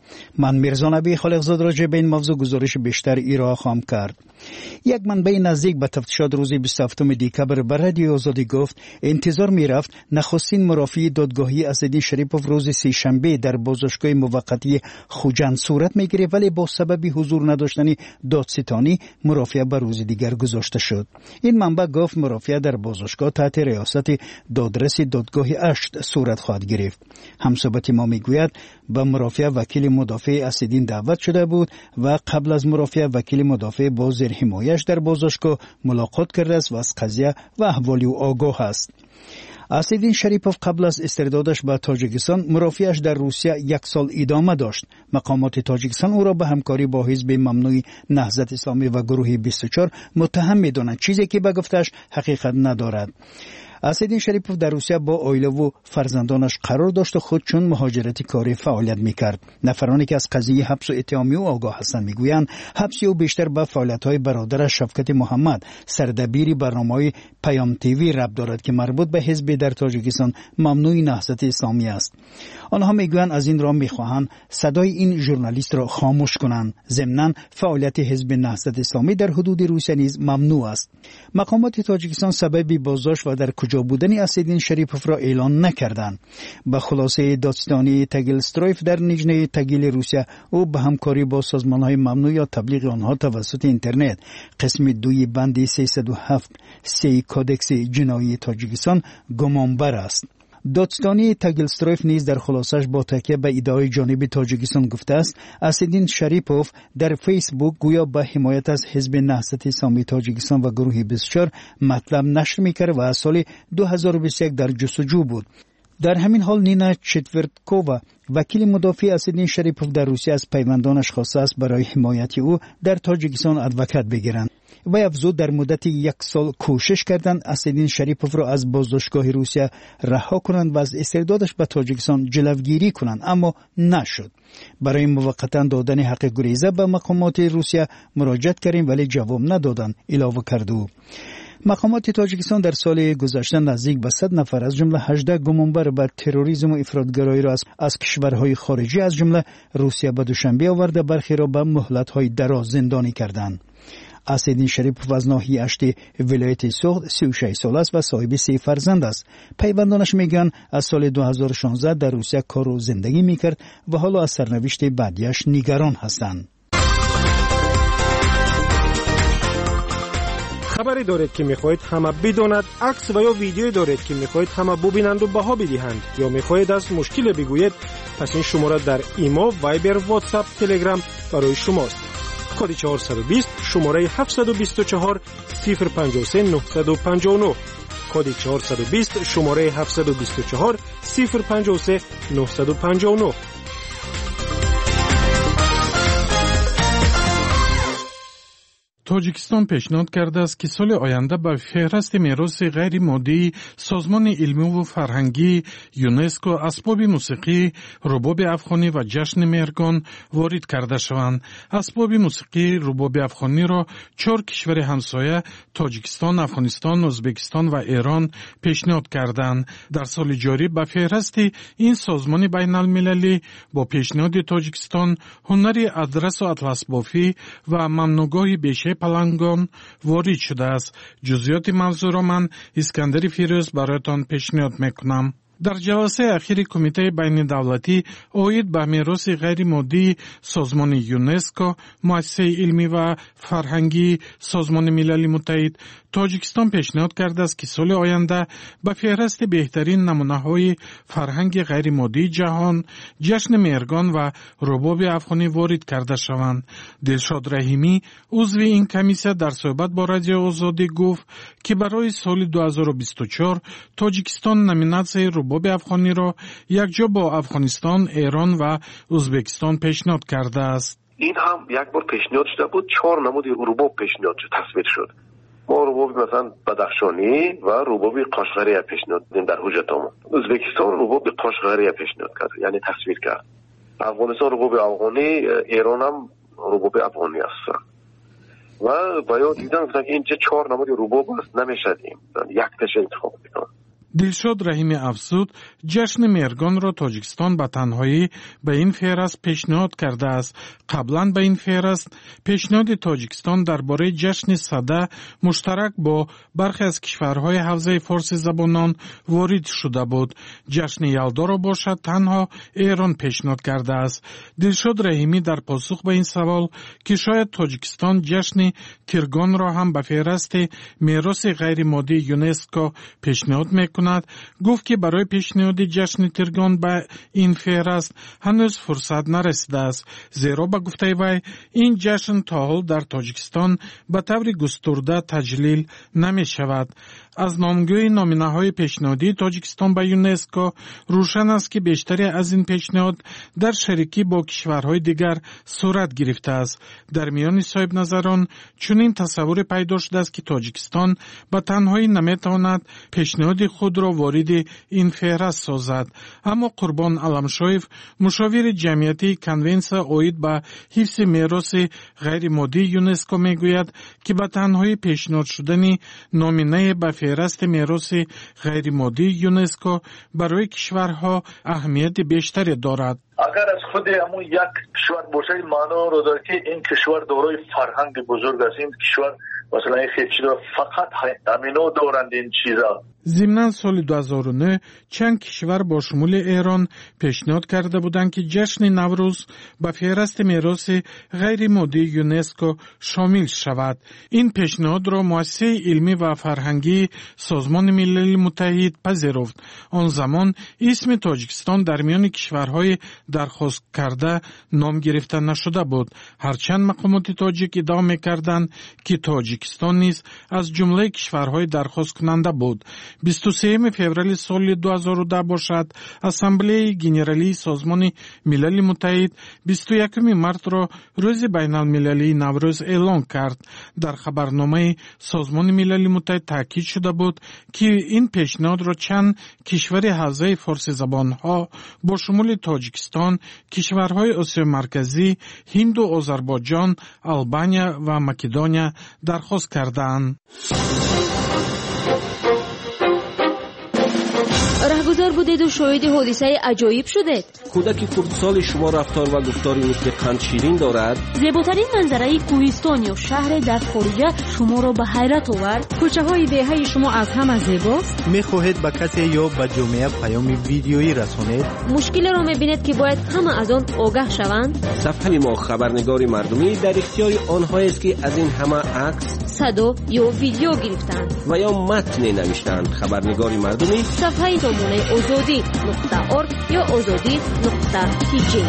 من میرزا نبی خالقزاد راجع به این موضوع گزارش بیشتر ایرا خواهم کرد. یک منبع نزدیک به تفتیشات روز بیست و هفتم دکبر بر رادیو آزادی گفت انتظار میرفت نخستین مرافعه دادگاهی اسدالدین شریپوف روز سه شنبه در بازداشتگاه موقتی خوجند صورت میگیره، ولی با سبب حضور نداشتن دادستانی مرافعه به روز دیگر گذاشته شد. این منبع گفت مرافعه در بازداشتگاه تحت ریاست دادرس دادگاه اشت صورت خواهد گرفت. همصحبت ما میگوید به مرافعه وکیل مدافع اسدالدین دعوت شده بود و قبل از مرافعه وکیل مدافع با زیر حمایش در بازداشتگاه ملاقات کرده است و از قضیه و احوال او آگاه است. اسدالدین شریپوف قبل از استردادش به تاجیکستان مرافعه‌اش در روسیه یک سال ادامه داشت. مقامات تاجیکستان او را به همکاری با حزب ممنوع نهضت اسلامی و گروه بیست و چهار متهم می‌دانند، چیزی که به گفتش حقیقت ندارد. اسدالدین شریپوف در روسیه با عائله و فرزندانش قرار داشت و خود چون مهاجرتی کاری فعالیت میکرد. نفرانی که از قضیه حبس و اتهامی او آگاه هستند میگویند حبس او بیشتر به فعالیت‌های برادرش شفقت محمد سردبیر برنامه‌های پیام تیوی ربط دارد که مربوط به حزب در تاجیکستان ممنوع نهضت اسلامی است. آنها میگویند از این راه میخواهند صدای این ژورنالیست را خاموش کنند. ضمناً فعالیت حزب نهضت اسلامی در حدود روسیه نیز ممنوع است. مقامات تاجیکستان سبب بازداشت و در کجا بودن اسدالدین شریپوف را اعلان نکردند. به خلاصه دادستانی تگیلسترویف در نیژنی تگیل روسیه او به همکاری با سازمان‌های ممنوع یا تبلیغ آنها توسط اینترنت قسم دوی بند سیصد و هفت سی کودکس جنایی تاجیکستان گمانبر است. دادستانی تگیلسترویف نیز در خلاصش با تکیه به ادعای جانب تاجیکستان گفته است اسدالدین شریپوف در فیسبوک گویا به حمایت از حزب نهضت اسلامی تاجیکستان و گروه بیست و چهار مطلب نشر میکرد و از سال دو هزار و بیست و یک در جستجو بود. در همین حال نینا چتورتکووا وکیل مدافع اسدالدین شریپوف در روسیه از پیوندانش خواسته است برای حمایت او در تاجیکستان ادوکات بگیرند. و افزود در مدت یک سال کوشش کردند اسدالدین شریپوف را از بازداشتگاه روسیه رها کنند و از استردادش به تاجیکستان جلوگیری کنند، اما نشد. برای موقتا دادن حق گریزه به مقامات روسیه مراجعت کردیم ولی جواب ندادند، اضافه کرد او. مقامات تاجیکستان در سال گذشته نزدیک به صد نفر از جمله هجده گمانبر به تروریسم و افراطگرایی را از, از کشورهای خارجی از جمله روسیه به دوشنبه آورده، برخی را به مهلت‌های دراز زندانی کردند. اسدالدین شریپوف از ناحیه اشت ولایت سوخت سی و شش سال است و صاحب سه فرزند است. پیوندانش میگن از سال دو هزار و شانزده در روسیه کار و زندگی میکرد و حالا از سرنوشت بعدیش نگران هستند. خبری دارید که میخواهید همه بداند، عکس و یا ویدیویی دارید که میخواهید همه ببینند و بها بدهند، یا میخواهید از مشکل بگویید، پس این شماره در ایمو، وایبر، واتساپ، تلگرام برای شماست. کد چهارصد و بیست شماره هفتصد و بیست و چهار صفر پنجاه و سه نهصد و پنجاه و نه. کد چهارصد و بیست شماره هفتصد و بیست و چهار صفر پنجاه و سه نهصد و پنجاه و نه. تاجیکستان پیشنهاد کرده است که سال آینده به فهرست میراث غیر مادی سازمان علمی و فرهنگی یونسکو اسباب موسیقی رباب افغانی و جشن مهرگان وارد کرده شوند. اسباب موسیقی رباب افغانی را چهار کشور همسایه تاجیکستان، افغانستان، ازبکستان و ایران پیشنهاد کردند. در سال جاری به فهرست این سازمان بین المللی با پیشنهاد تاجیکستان هنری ادرس و اطلس بافی و ممنوعگاه بیشه پلنگان وارد شده است. جزئیات موضوع را من اسکندر فیروز برایتان پیشنهاد میکنم. در جلسه اخیر کمیته بین دولتی اوید به میراث غیر مادی سازمان یونسکو، مؤسسه علمی و فرهنگی سازمان ملل متحد، تاجیکستان پیشنهاد کرده است که سال آینده به فهرست بهترین نمونه‌های فرهنگ غیر مادی جهان جشن مهرگان و رباب افغانی وارد کرده شوند. دلشاد رحیمی عضو این کمیسیه در صحبت با رادیو آزادی گفت که برای سال دو هزار و بیست و چهار تاجیکستان نامیناسیون رباب افغانی را یکجا با افغانستان، ایران و ازبکستان پیشنهاد کرده است. این هم یک بار پیشنهاد شده بود، چهار نمود رباب پیشنهاد شد، تصویر شد. ما رباب مثلا بدخشانی و رباب قاشقری پیشنهاد دادیم در حجتامون. ازبکستان رباب قاشقری پیشنهاد کرد، یعنی تصویر کرد. افغانستان رباب افغانی، ایران هم رباب افغانی است. و باید دیدن که این چه چهار نمود رباب است، نمیشه یک تش انتخاب بکنم. دلشاد رحیمی افزود جشن مهرگان را تاجیکستان به تنهایی به این فهرست پیشنهاد کرده است. قبلا به این فهرست پیشنهاد تاجیکستان درباره جشن صده مشترک با برخی از کشورهای حوزه فارسی زبانان وارد شده بود. جشن یلدا را باشد تنها ایران پیشنهاد کرده است. دلشاد رحیمی در پاسخ به این سوال که شاید تاجیکستان جشن کرگان را هم به فهرست میراث غیر مادی یونسکو پیشنهاد میکند، گفت که برای پیشنهاد جشن ترگان به این فهرست هنوز فرصت نرسیده است، زیرا به گفته وی این جشن تا حال در تاجیکستان به طور گسترده تجلیل نمی شود. از نامگوی نامینه‌های پیشنهادی تاجیکستان به یونسکو روشن است که بیشتری از این پیشنهاد در شریکی با کشورهای دیگر صورت گرفته است. در میان صاحب نظران چنین تصور پیدا شده است که تاجیکستان به تنهایی نمیتواند پیشنهاد خود را وارد این فهرست سازد. اما قربان علمشایف مشاور جمعیتی کنونسیا اوید به حفظ میراث غیر مادی یونسکو میگوید که به تنهایی پیشنهاد شدن نامینه به فهرست میراث غیر مادی یونسکو برای کشورها اهمیت بیشتری دارد. اگر از خود همون یک کشور باشه معنا رو داره که این کشور دارای فرهنگ بزرگ است. این کشور مثلا این خیلی را فقط همینو دارند این چیزا. ضمن سال دو هزار و نه چند کشور با شمول ایران پیشنهاد کرده بودند که جشن نوروز به فهرست میراث غیر مادی یونسکو شامل شود. این پیشنهاد را مؤسسه علمی و فرهنگی سازمان ملل متحد پذیرفت. آن زمان اسم تاجیکستان در میان کشورهای درخواست کرده نام گرفته نشده بود، هرچند مقامات تاجیک ادعا می‌کردند که تاجیکستان نیز از جمله کشورهای درخواست کننده بود. بیست و سوم فوریه سال دو هزار و ده باشد اسامبله گنرالی سازمان ملل متحد بیست و یکم مارس را روز بین المللی نوروز اعلام کرد. در خبرنامه سازمان ملل متحد تاکید شده بود که این پیشنهاد را چند کشور حوزه فارسی زبانها با شمول تاجیکستان، کشورهای آسیا مرکزی، هند و آذربایجان، آلبانیا و مکدونیا درخواست کردند. رهگذار بودید و شاهد حادثه عجایب شدید. کودک کردسال شما رفتار و گفتاری مثل قند شیرین دارد. زیباترین منظره کوهستان یا شهر در خارجه شما را به حیرت آورد. کوچه های دهه شما از همه زیباست. میخواهید به کسی یا به جامعه پیام ویدیویی رسانید؟ مشکل را میبینید که باید همه از آن آگاه شوند. صفحه ما خبرنگاری مردمی در اختیار آنهایی است که از این همه عکس، صدا یا ویدیو گرفتند و یا متن نوشتند. خبرنگاری مردمی صفحه نمونه آزادی نقطه ارگ یا آزادی نقطه تیجی.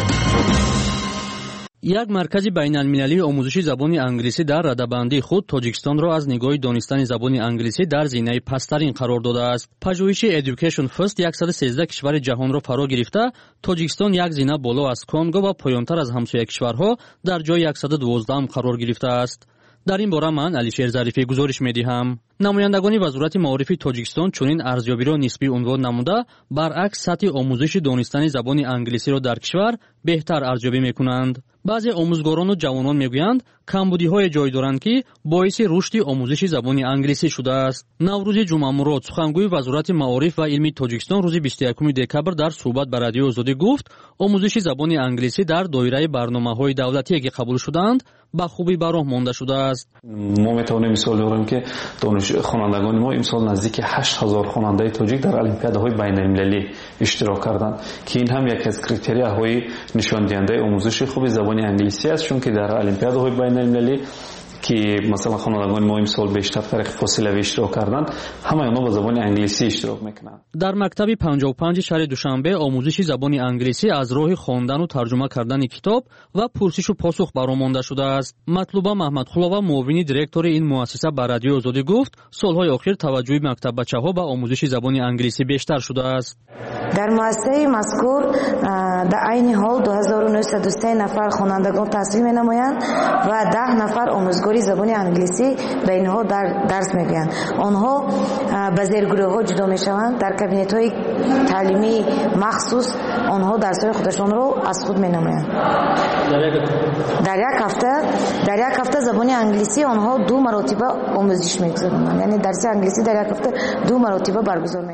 یک مرکز بین المللی آموزش زبان انگلیسی در رده‌بندی خود تاجیکستان را از نگاه دانستن زبان انگلیسی در زینه پسترین قرار داده است. پژوهش Education First صد و سیزده کشور جهان را فرا گرفته، تاجیکستان یک زینه بالا از کنگو و پایانتر از همسایه کشورها در جای صد و دوازده قرار گرفته است. در این باره من علیشیر ظریفی گزارش می‌دهم. نمایندگان وزارت معارف تاجیکستان چنین ارزیابی را نسبی عنوان نموده، برعکس سطح آموزش دانستن زبان انگلیسی را در کشور بهتر ارزیابی می‌کنند. بعضی آموزگاران و جوانان میگویند کمبودی‌های جای دارند که باعث رشد آموزش زبان انگلیسی شده است. نوروز جمعه مراد سخنگوی وزارت معارف و علم تاجیکستان روز بیست و یکم دکبر در صحبت به رادیو آزادی گفت آموزش زبان انگلیسی در دایره برنامه‌های دولتی که قبول شدند با خوبی به راه مانده شده است. ما میتوانیم مثال بزنیم که دانش خوانندگان ما امسال نزدیک هشت هزار خواننده تاجیک در المپیادهای بین‌المللی اشتراک کردند که این هم یکی از کریتریاهای نشان دهنده آموزش خوب زبان انگلیسی است، چون که در المپیادهای بین‌المللی که مثلا خوانندگان ما امسال بیشتر طریق فاصله اشتراک کردند، همه آنها با زبان انگلیسی اشتراک میکنند. در مکتب پنجاه و پنج شهر دوشنبه آموزش زبان انگلیسی از راه خواندن و ترجمه کردن کتاب و پرسش و پاسخ برآمده شده است. مطلوبه محمد خلوه معاون دیرکتور این مؤسسه به رادیو آزادی گفت سالهای اخیر توجه مکتب بچه‌ها به آموزش زبان انگلیسی بیشتر شده است. در مؤسسه مذکور در عین حال دو هزار و نهصد و سه نفر خوانندگان تحصیل می‌نمایند و ده نفر آموزگاری زبان انگلیسی به اینها در درس می‌گویند. آنها به زیرگروه‌ها جدا می‌شوند. در کابینت‌های تعلیمی مخصوص آنها درس‌های خودشان را از خود می‌نمایند. در یک هفته در یک هفته زبان انگلیسی آنها دو مرتبه آموزش می‌گذرانند. یعنی درس انگلیسی در یک هفته دو مرتبه برگزار می‌گردد.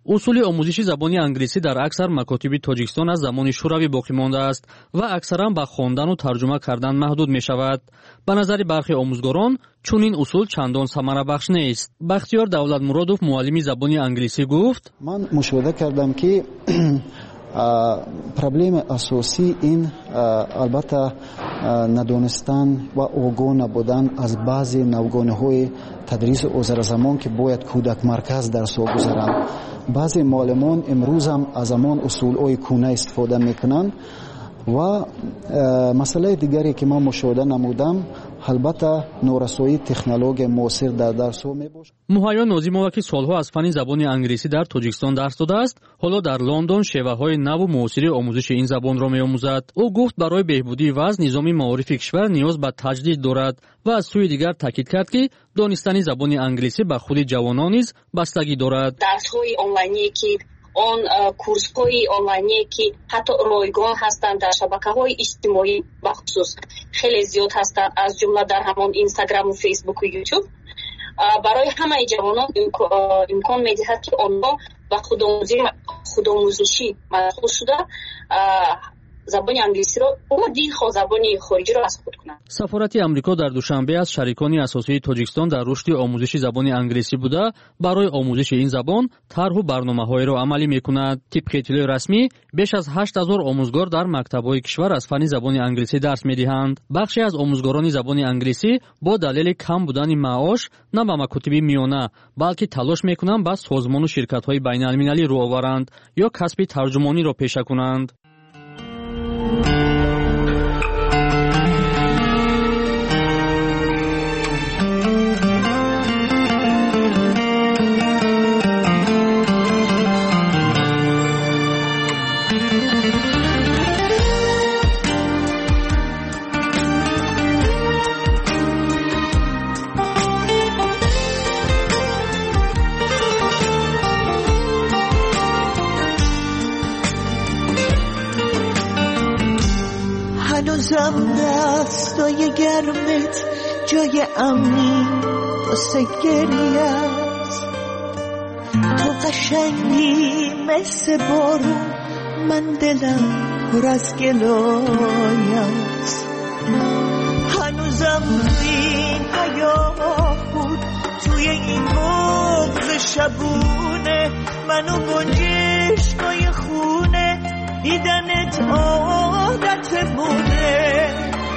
усули омӯзиши забони англисӣ дар аксар макотиби тоҷикистон аз замони шӯравӣ боқӣ мондааст ва аксаран ба хондану тарҷума кардан маҳдуд мешавад. ба назари бархи омӯзгорон чунин усул чандон самарабахш нест. бахтиёр давлатмуродов муаллими забони англисӣ гуфт: ман мушоҳида кардам ки проблеми асосӣ ин албатта надонистан ва огоҳ набудан аз баъзе навгониҳои тадриси озаразамон ки бояд кӯдакмарказ дарсҳо гузаранд. баъзе муаллимон имрӯзам аз амон усулҳои кӯна истифода мекунанд ва масъалаи дигаре ки ман мушоҳида намудам албатта норасоии технологияи муосир дар дарсҳо мебошад. муҳайё нозимова ки солҳо аз фани забони англисӣ дар тоҷикистон дарс додааст, ҳоло дар лондон шеваҳои наву муосири омӯзиши ин забонро меомӯзад. ӯ гуфт барои беҳбудии вазъ низоми маорифи кишвар ниёз ба таҷдид дорад ва аз сӯи дигар таъкид кард ки донистани забони англисӣ ба худи ҷавонон низ бастагӣ дорад. дарсҳои онлайние ки он курсҳои онлайне ки ҳатто ройгон ҳастанд дар шабакаҳои иҷтимоӣ бахусус хеле зиёд ҳастанд, аз ҷумла дар ҳамон инстаграму фейсбуку ютуб, барои ҳамаи ҷавонон имкон медиҳад ки онҳо ба худомӯзишӣ машғул шуда забони англисиро ва дихо забони хориҷиро аз худ кунанд. сафорати амрико дар душанбе аз шарикони асосии тоҷикистон дар рушди омӯзиши забони англисӣ буда барои омӯзиши ин забон тарҳу барномаҳоеро амалӣ мекунад. тибқи иттилои расмӣ беш аз ҳашт ҳазор омӯзгор дар мактабҳои кишвар аз фани забони англисӣ дарс медиҳанд. бахше аз омӯзгорони забони англисӣ бо далели кам будани маош на ба макотиби миёна, балки талош мекунанд ба созмону ширкатҳои байналмилалӣ рӯ оваранд ё касби тарҷумониро пеша кунанд. هنوزم دستای گرمت جای امنی واسه گریه است، تو قشنگی مثل بارون، من دلم پر از گلای است. هنوزم این حیاه بود توی این بغض شبونه، منو گنجشکای خونه دیدنت عادت بوده.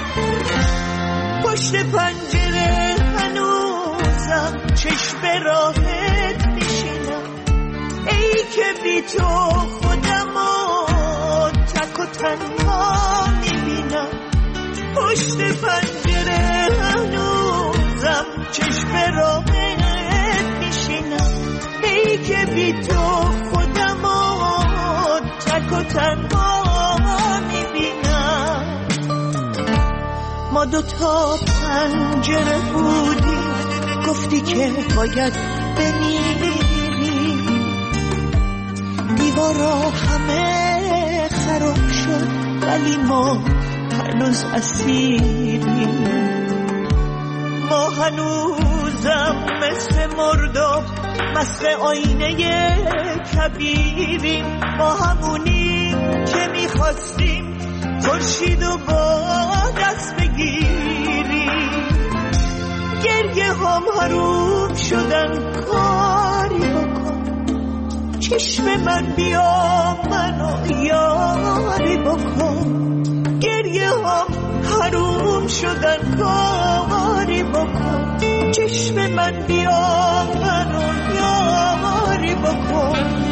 پشت پنجره هنوزم چشم راحت میشینم، ای که بی تو خودمو تک و تنها میبینم. پشت پنجره هنوزم چشم راحت میشینم، ای که بی تو خودمو تک و تنها میبینم. ما دوتا پنجره بودیم، گفتی که باید بمیریم. دیوارا همه خراب شد ولی ما هنوز اسیریم. ما هنوزم مثل مرداب مثل آینه کبیریم. ما همونیم که میخواستیم خورشیدو با دست بگیریم. گریه هم حروم شدن، کاری بکن چشم من بیا منو یاری بکن. گریه هم حروم شدن، کاری بکن چشم من بیا منو یاری بکن.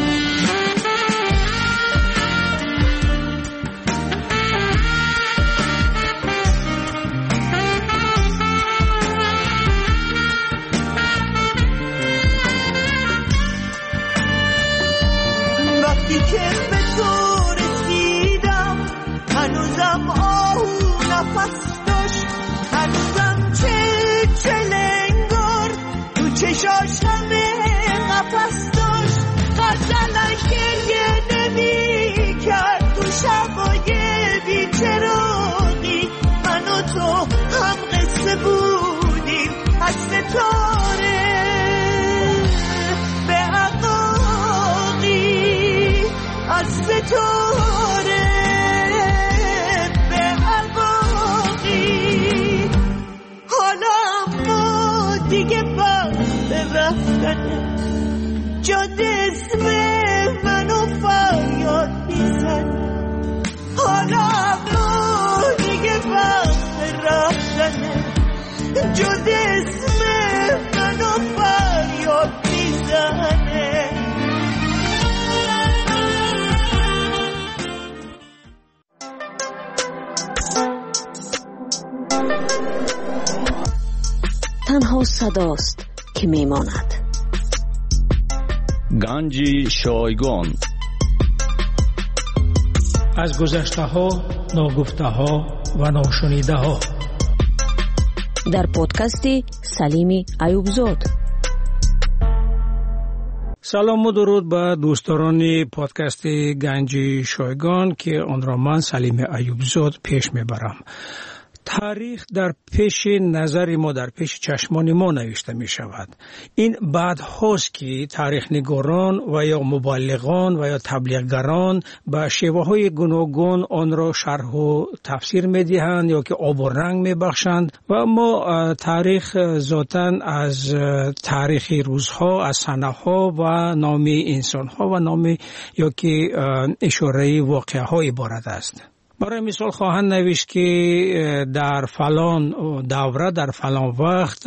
وقتی که به تو رسیدم هنوزم آهو نفس داشت، هنوزم چه چلنگار تو چشاش همه نفس داشت. غزلش گریه نمی کرد تو شبای بیچراغی. من و تو هم قصه بودیم از ستاره به عقاقی. دوره به الباقی حالا ما دیگه بس رفتنه جاده اسم منو فریاد میزنه حالا ما دیگه بس رفتنه جاده اسم منو فریاد میزنه تنها صداست که میماند. گنج شایگان از گذشته ها، ناگفته ها و ناشنیده ها در پادکست سلیم ایوبزاد. سلام و درود به دوستان پادکست گنج شایگان که آن را من سلیم ایوبزاد پیش میبرم. تاریخ در پیش نظر ما، در پیش چشمان ما نوشته می شود. این بعد هاست که تاریخ نگاران و یا مبلغان و یا تبلیغگران به شیوه های گوناگون آن را شرح و تفسیر می دهند یا که آب و رنگ می بخشند و ما تاریخ ذاتاً از تاریخ روزها، از سنه ها و نام انسان ها و نام یا که اشاره واقعه های عبارت است. برای مثال خواهند نوشت که در فلان دوره در فلان وقت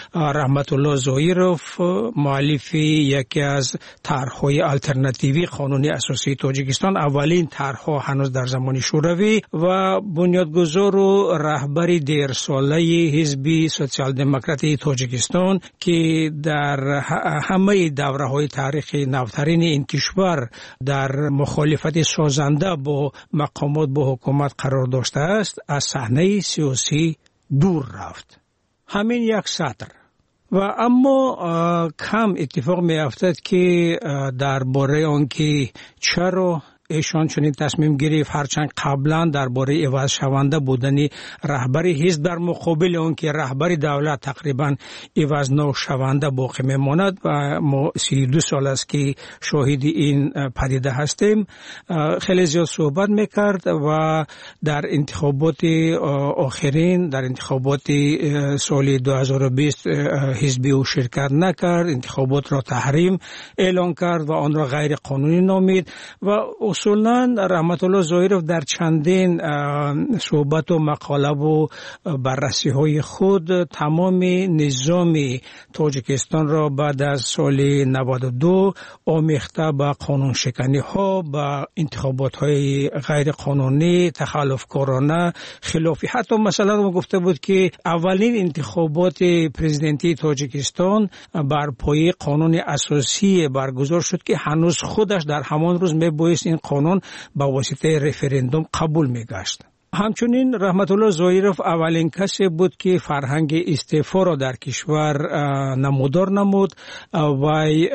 رحمت الله زویروف مؤلف یکی از طرح‌های آلترناتیوی قانون اساسی تاجیکستان، اولین طرح‌ها هنوز در زمان شوروی و بنیادگذار و رهبر دیرساله حزب سوسیال دموکراتی تاجیکستان که در همه دوره‌های تاریخی نوترین این کشور در مخالفت سازنده با مقامات با حکومت قرار داشته است، از صحنه سیاسی دور رفت. همین یک سطر. و اما کم اتفاق می افتد که درباره آنکه چرا ایشان چنین تصمیم گرفت، هرچند قبلا درباره عوض شونده بودن رهبر حزب در مقابل آن که رهبر دولت تقریبا عوض نشونده باقی میماند و ما سی و دو سال است که شاهد این پدیده هستیم، خیلی زیاد صحبت میکرد و در انتخابات آخرین، در انتخابات سال دو هزار و بیست حزبی او شرکت نکرد، انتخابات را تحریم اعلان کرد و آن را غیر قانونی نامید و اصولاً رحمت الله زویروف در چندین صحبت و مقاله و بررسی های خود تمام نظام تاجیکستان را بعد از سال نود و دو آمیخته به قانون شکنی ها، به انتخابات های غیر قانونی، تخلفکارانه، خلافی. حتی مثلا ما گفته بود که اولین انتخابات پرزیدنتی تاجیکستان بر پایه قانون اساسی برگزار شد که هنوز خودش در همان روز میبایست این قانون با واسطه رفراندوم قبول میگشت. همچنین رحمت الله زویروف اولین کسی بود که فرهنگ استعفا را در کشور نمودار نمود و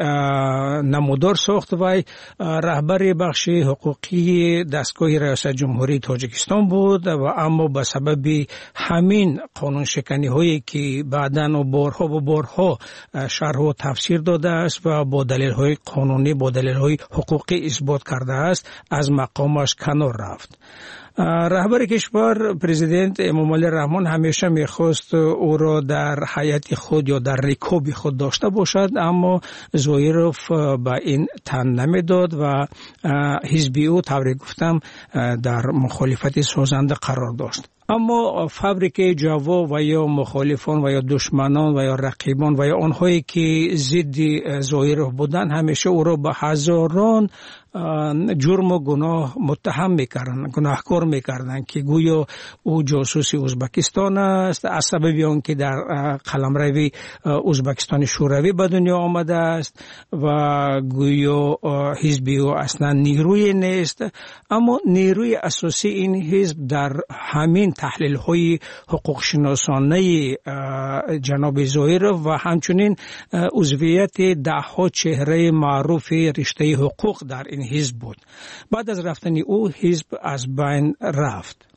نمودار ساخت و رهبر بخش حقوقی دستگاه ریاست جمهوری تاجیکستان بود و اما به سبب همین قانون شکنی هایی که بعداً و بارها و بارها شرح و تفسیر داده است و با دلیل های قانونی، با دلیل های حقوقی اثبات کرده است، از مقامش کنار رفت. رهبر کشور پرزیدنت امام علی رحمان همیشه میخواست او را در حیات خود یا در رکاب خود داشته باشد، اما زویروف به این تن نمیداد و حزبی او طوری گفتم در مخالفت سازنده قرار داشت. اما فبریک جوا و یا مخالفان و یا دشمنان و یا رقیبان و یا آنهایی که ضد زویروف بودند همیشه او را به هزاران جرم و گناه متهم میکردن، گناهکار میکردن که گویا او جاسوس ازبکستان است، از سبب آن که در قلمرو ازبکستان شوروی به دنیا آمده است و گویا حزبی او اصلا نیروی نیست. اما نیروی اساسی این حزب در همین تحلیل های حقوق شناسانه جناب زویروف و همچنین عضویت ده ها چهره معروف رشته حقوق در این حزب بود. بعد از رفتن او حزب از بین رفت.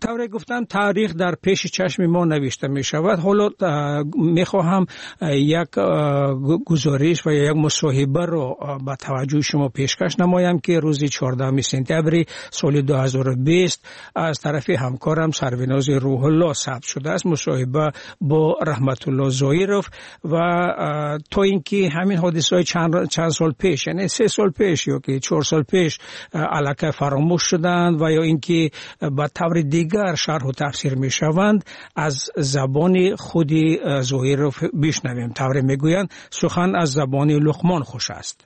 طوری گفتم تاریخ در پیش چشم ما نوشته می شود. حالا می خواهم یک گزارش و یک مصاحبه رو با توجه شما پیشکش نمایم که روز چهاردهم سپتامبر سال دو هزار و بیست از طرف همکارم سروناز روح الله ثبت شده است. مصاحبه با رحمت الله زایروف و تا اینکه همین حادثه‌های چند چند سال پیش، یعنی سه سال پیش یا که چهار سال پیش الکی فراموش شدند و یا اینکه با طور دیگر شرح و تفسیر می شوند، از زبان خود زایروف بشنویم. طور میگویند سخن از زبان لقمان خوش است.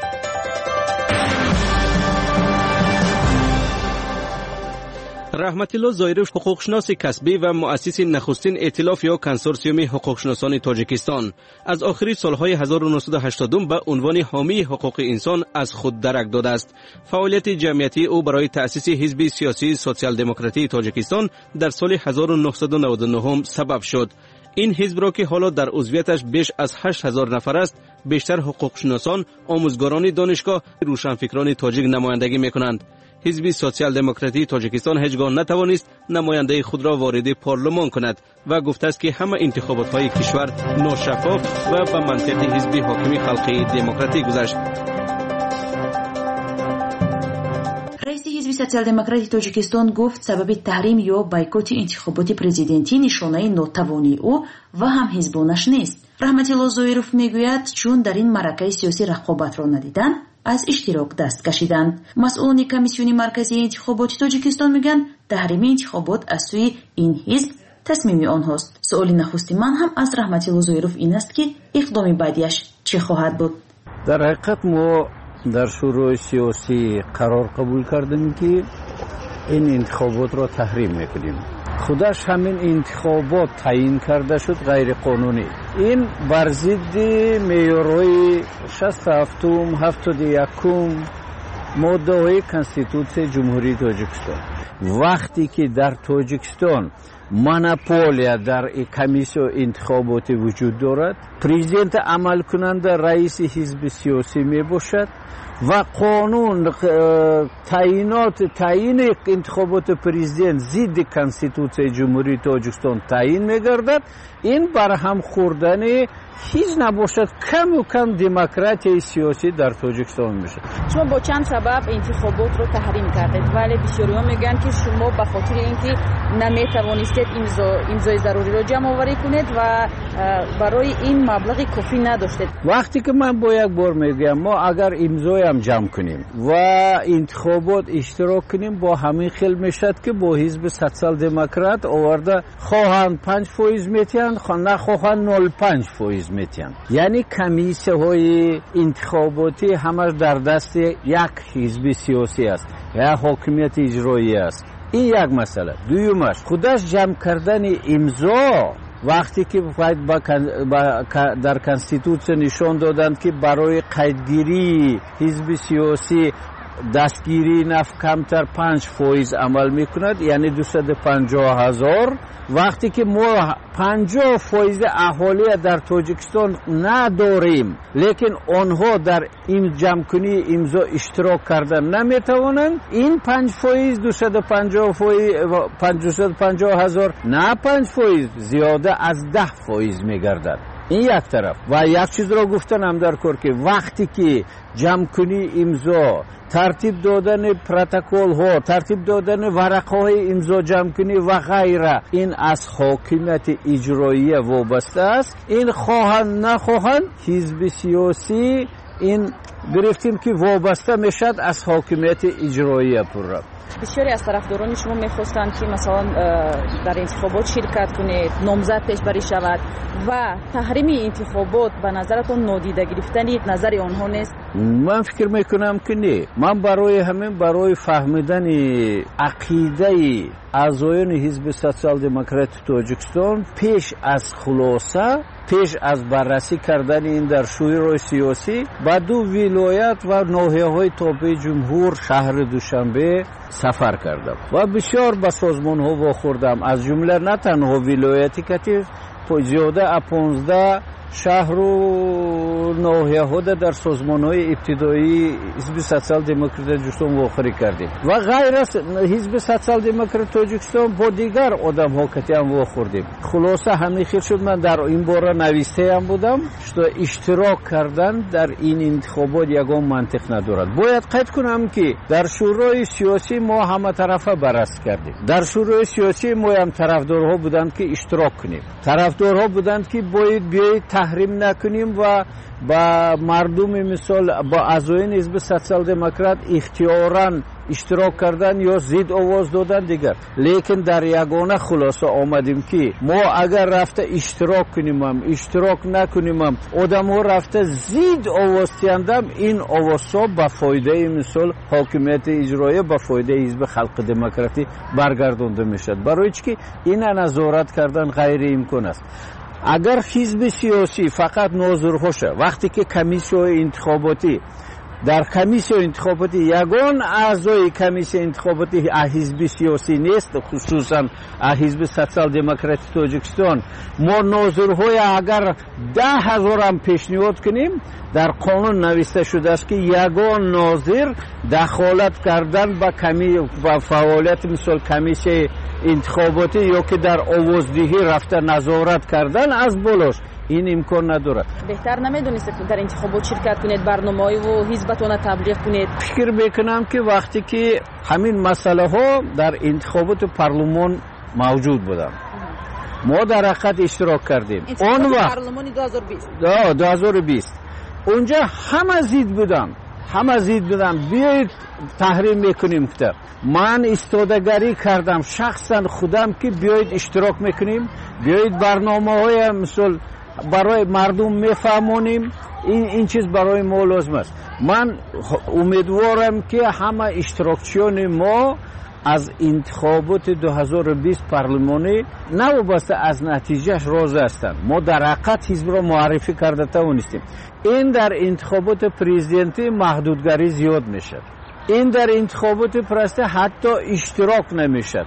رحمت الله زایروف حقوقشناس کسبی و مؤسس نخستین ائتلاف یا کنسورسیوم حقوقشناسان تاجیکستان از آخر سالهای هزار و نهصد و هشتاد به عنوان حامی حقوق انسان از خود درک داده است. فعالیت جمعیتی او برای تأسیس حزب سیاسی سوسیال دموکراتی تاجیکستان در سال هزار و نهصد و نود و نه سبب شد. این حزب را که حالا در عضویتش بیش از هشت هزار نفر است، بیشتر حقوقشناسان، آموزگاران دانشگاه، روشنفکران تاجیک نمایندگی می‌کنند. حزب سوسیال دموکراتی تاجیکستان هیچگاه نتوانست نماینده خود را وارد پارلمان کند و گفته است که همه انتخابات‌های کشور ناشفاف و به منطق حزب حاکم خلقی دموکراتی گذشت. رئیس حزب سوسیال دموکراتی تاجیکستان گفت سبب تحریم یا بایکوت انتخابات پرزیدنتی نشانه ناتوانی او و هم حزبانش نیست. رحمت الله زایروف میگوید چون در این معرکه سیاسی رقابت را ندیدن، از اشتراک دست کشیدند. مسئولان کمیسیون مرکزی انتخابات تاجیکستان میگن تحریم انتخابات از سوی این حزب تصمیم آنهاست. سؤال نخستی من هم از رحمت الله زایروف این است که اقدام بعدیش چه خواهد بود؟ در حقیقت ما در شورای سیاسی قرار قبول کردیم که این انتخابات را تحریم میکنیم. خودش همین انتخابات تعیین کرده شد غیر قانونی. این بر ضد معیارهای شصت و هفت هفتاد و یک ماده های کنستیتوسیون جمهوری تاجیکستان. وقتی که در تاجیکستان مونوپولیا در کمیسیون انتخاباتی وجود دارد، پرزیدنت عمل کننده رئیس حزب سیاسی می باشد و قانون تعیینات تعیین انتخابات پرزیدنت ضد کنستیتوسیون جمهوری تاجیکستان تعیین می‌گردد، این بر هم خوردن هیچ نباشد کم و کم دموکراسی سیاسی در تاجیکستان میشه. شما با چند سبب انتخابات رو تحریم کردید، ولی بسیاری‌ها میگن که شما به خاطر اینکه نمیتوانستید امضا امضای ضروری رو جمع آوری کنید و برای این مبلغ کافی نداشتید. وقتی که من با یک بار میگم ما اگر امضای هم جمع کنیم و انتخابات اشتراک کنیم با همین خیل میشد که با حزب سوسیال دموکرات آورده خواهند پنج فیصد میتین، نخواهند نول پنج فیصد میتین. یعنی کمیسیه های انتخاباتی همش در دست یک حزب سیاسی است یا حاکمیت اجرایی است. این یک مسئله. دویمش خودش جمع کردن امضا وقتی که در کنستیتوسیون نشان دادند که برای قیدگیری حزب سیاسی دستگیری نفت کمتر پنج فیصد عمل میکند، یعنی دویست و پنجاه هزار. وقتی که ما پنجاه فیصد اهالی در تاجیکستان نداریم لیکن آنها در این جمع کنی امضا اشتراک کردن نمیتوانند، این پنج فیصد دویست و پنجاه هزار نه پنج فیصد زیاده از ده فیصد میگردد. این یک طرف. و یک چیز را گفتنم در کار که وقتی که جمع کنی امضا، ترتیب دادن پروتکل ها، ترتیب دادن ورقه های امضا جمع کنی و غیره، این از حاکمیت اجرایی وابسته است. این خواهند نخواهند حزب سیاسی این گرفتیم که وابسته میشد از حاکمیت اجرایی پر. بسیاری از طرفداران شما میخواستند که مثلا در انتخابات شرکت کنید، نامزد پیشبری شود و تحریم انتخابات به نظرتون نادیده گرفتن نظر آنها نیست؟ من فکر میکنم که نه. من برای همین برای فهمیدن عقیده اعضایان حزب سوسیال دموکرات تاجیکستان پیش از خلاصه، پیش از بررسی کردن این در شورای سیاسی با دو ولایت و ناحیه‌های تابع جمهور شهر دوشنبه سفر کردم و بسیار به سازمان ها واخوردم، از جمله نه تنها ولایتی که زیاده از پانزده шаҳру ноҳияҳода дар созмонҳои ибтидоии ҳизби социал-демократии тоҷикистон вохӯрӣ кардем ва ғайр аз ҳизби социал-демократии тоҷикистон бо дигар одамҳо катиам вохӯрдем. хулоса ҳамин хел шуд. ман дар ин бора навистаам будам, что иштирок кардан дар ин интихобот ягон мантиқ надорад. бояд қайд кунам ки дар шӯрои сиёсӣ мо ҳаматарафа баррас кардем. дар шӯрои сиёсӣ мо ҳам тарафдорҳо буданд ки иштирок кунем, тарафдорҳо буданд ки бояд биёед таҳрим накунем ва ба мардуми мисол ба аъзоини ҳизби социал-демократ ихтиёран иштирок кардан ё зид овоз додан дигар. лекин дар ягона хулоса омадем ки мо агар рафта иштирок кунемам иштирок накунемам одамҳо рафта зид овоз тиҳандам, ин овозҳо ба фоидаи мисол ҳокимияти иҷроия ба фоидаи ҳизби халқи демократӣ баргардонда мешавад. барои чӣ ки ина назорат кардан ғайриимкон аст. агар ҳизби сиёсӣ фақат нозирҳоша вақте ки комиссияҳои интихоботӣ дар комиссияи интихоботӣ ягон аъзои комиссияи интихоботӣ ҳизби сиёсӣ нест, хусусан ҳизби социал-демократии тоҷикистон, мо нозирҳоя агар даҳ ҳазорам пешниҳод кунем, дар қонун нависта шудааст ки ягон нозир дахолат кардан ба ба фаъолияти мисол комиссияи интихоботӣ ё ки дар овоздиҳӣ рафта назорат кардан аз болош ин имкон надорад. беҳтар намедонистед дар интихобот ширкат кунед, барномаҳои ҳизбатона таблиғ кунед? фикр мекунам ки вақте ки ҳамин масъалаҳо дар интихоботи парлумон мавҷуд буданд, мо дар ҳақиқат иштирок кардем. он вақт парлумони ду ҳазору бист унҷа ҳама зид буданд, ҳама зид буданд. биёед таҳрим мекунем кита. ман истодагарӣ кардам шахсан худам ки биёед иштирок мекунем, биёед барномаҳоя мисол барои мардум мефаҳмонем. ин ин чиз барои мо лозим аст. ман умедворам ки ҳама иштирокчиёни мо аз интихоботи ду ҳазору бист парлумонӣ навобаста аз натиҷааш розӣ ҳастанд. мо дар ҳақиқат ҳизбро муаррифӣ карда тавонистем. ин дар интихоботи президентӣ маҳдудгарӣ зиёд мешавад. ин дар интихоботи президентӣ ҳатто иштирок намешавад.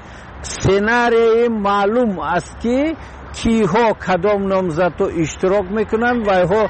сценарии маълум аст ки киҳо кадом номзадҳо иштирок мекунанд ва ҳо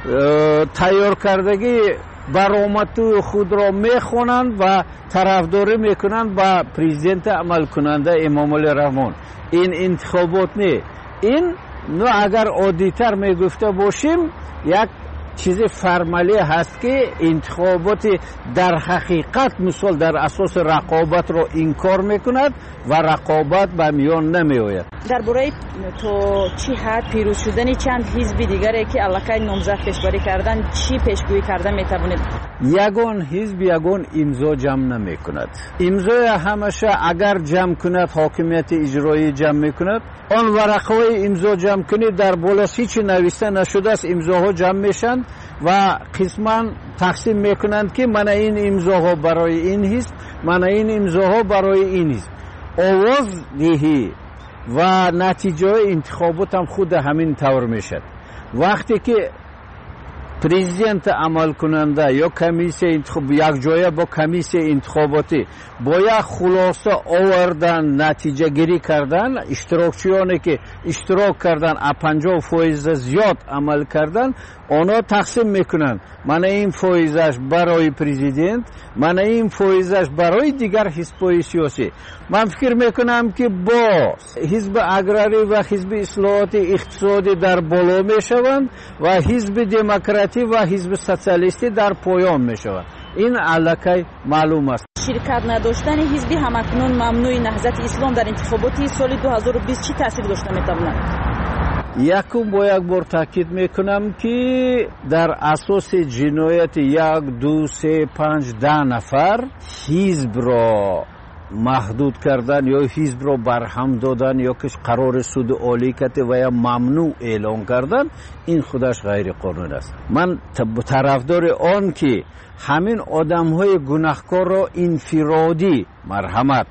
тайёркардагии баромадии худро мехонанд ва тарафдорӣ мекунанд ба президенти амалкунанда Эмомалӣ Раҳмон. ин интихобот не. ин ну агар оддитар мегуфта бошем, як чизи формалӣ ҳаст ки интихоботи дар ҳақиқат мисол дар асоси рақобатро инкор мекунад ва рақобат ба миён намеояд. дар бораи то чӣ ҳад пирӯз шудани чанд ҳизби дигаре ки аллакай номзад пешбарӣ кардан чӣ пешгӯӣ карда метавонед? ягон ҳизб ягон имзо ҷамъ намекунад. имзоя ҳамаша агар ҷамъ кунад ҳокимияти иҷроӣ ҷамъ мекунад. он варақаҳои имзо ҷамъ кунӣ дар болас ҳичи нависта нашудааст, имзоҳо ҷамъ мешанд ва қисман тақсим мекунанд ки мана ин имзоҳо барои ин ҳизб, мана ин имзоҳо барои ин ҳизб. овоз диҳӣ ва натиҷаҳои интихобот ҳам худ ҳамин тавр мешавад. вақте ки президент амалкунанда ё комиссия интихоб якҷоя бо комиссия интихоботӣ бо як хулоса овардан натиҷагирӣ кардан, иштирокчиёне ки иштирок кардан а панҷоҳ фоиза зиёд амал кардан, онҳо тақсим мекунанд. мана ин фоизаш барои президент, мана ин фоизаш барои дигар ҳизбҳои сиёсӣ. ман фикр мекунам ки бо ҳизби аграрӣ ва ҳизби ислоҳоти иқтисодӣ дар боло мешаванд ва ҳизби демократӣ ва ҳизби социалистӣ дар поён мешаванд. ин аллакай маълум аст. ширкат надоштани ҳизби ҳамакнун мамнӯи наҳзати ислом дар интихоботи соли ду ҳазору бист чӣ таъсир дошта метавонад? якум бо як бор таъкид мекунам ки дар асоси ҷинояти як ду се панҷ даҳ нафар ҳизбро маҳдуд кардан ё ҳизбро барҳам додан ё ки қарори суди олӣ карда ва я мамнӯъ эълон кардан, ин худаш ғайриқонун аст. ман тарафдори он ки ҳамин одамҳои гунаҳкорро инфиродӣ марҳамат,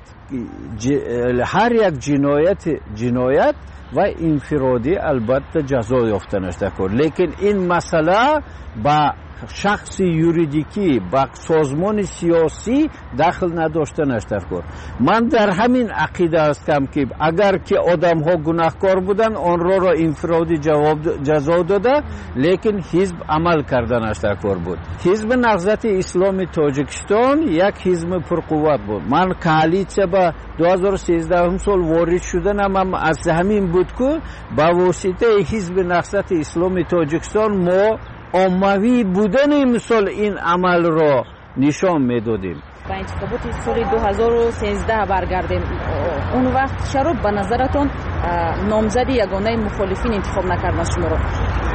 ҳар як ҷиноят ҷиноят ва инфиродӣ албатта ҷазо ёфта наштакор. лекин ин масъала ба شخص یوریدیکی با سازمان سیاسی دخل نداشتنش در کار. من در همین عقیده هستم که اگر که آدم ها گناهکار بودن آن را را انفرادی جواب جزا داده، لیکن حزب عمل کردنش در کار بود. حزب نهضت اسلامی تاجیکستان یک حزب پرقوت بود. من کالیسیا با دو هزار و سیزده سال وارد شدنم هم از همین بود که با واسطه حزب نهضت اسلامی تاجیکستان ما عمومی بودن مثل این عمل را نشان میدادیم. با انتخابات سال دو هزار و سیزده برگردیم. اون وقت چرا به نظرتون نامزد یگانه مخالفین انتخاب نکردن شما رو؟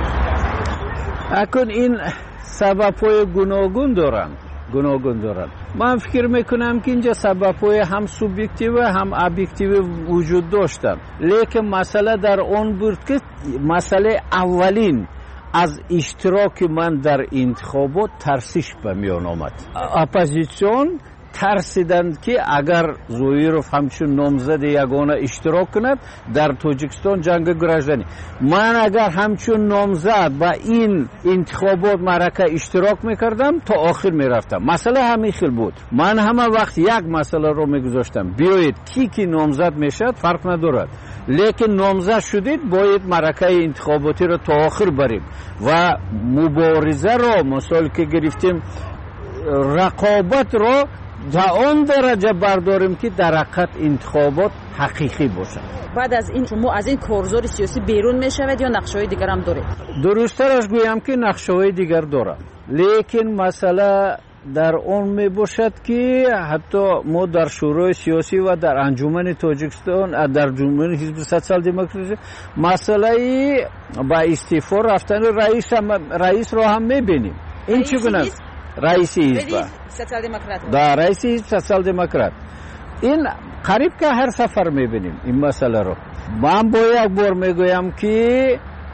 اکنون این سبب‌های گوناگون دارن. گوناگون دارن. من فکر میکنم که اینجا سبب‌های هم سوبژکتیو و هم ابجکتیو وجود داشتن. لیکن مسئله در اون بود که مسئله اولین از اشتراک من در انتخابات ترسیش به میان آمد. اپوزیسیون ترسیدند که اگر زویروف همچون نامزد یگانه اشتراک کند در تاجیکستان جنگ گرجدنی، من اگر همچون نامزد با این انتخابات معرکه اشتراک میکردم تا آخر میرفتم. مسئله همین خیل بود. من همه وقت یک مسئله رو میگذاشتم، بیایید کی کی نامزد میشد فرق ندارد، لیکن نامزد شدید باید معرکه انتخاباتی رو تا آخر بریم و مبارزه رو مثال که گرفتیم رقابت رو تا آن درجه برداریم که در حقیقت انتخابات حقیقی باشد. بعد از این شما از این کارزار سیاسی بیرون میشوید یا نقشه‌های دیگر هم دارید؟ درست‌ترش گویم که نقشه‌های دیگر دارم، لیکن مسئله در اون می باشد که حتی ما در شورای سیاسی و در انجمن تاجیکستان در انجمن حزب سوسیال دموکراسی مسئله با استعفا رفتن رئیس رئیس را هم می‌بینیم. این چگونه رئیس حزب سوسیال دموکرات در رئیس حزب سوسیال دموکرات این قریب که هر سفر می‌بینیم این مسئله رو. من با یک بار میگویم که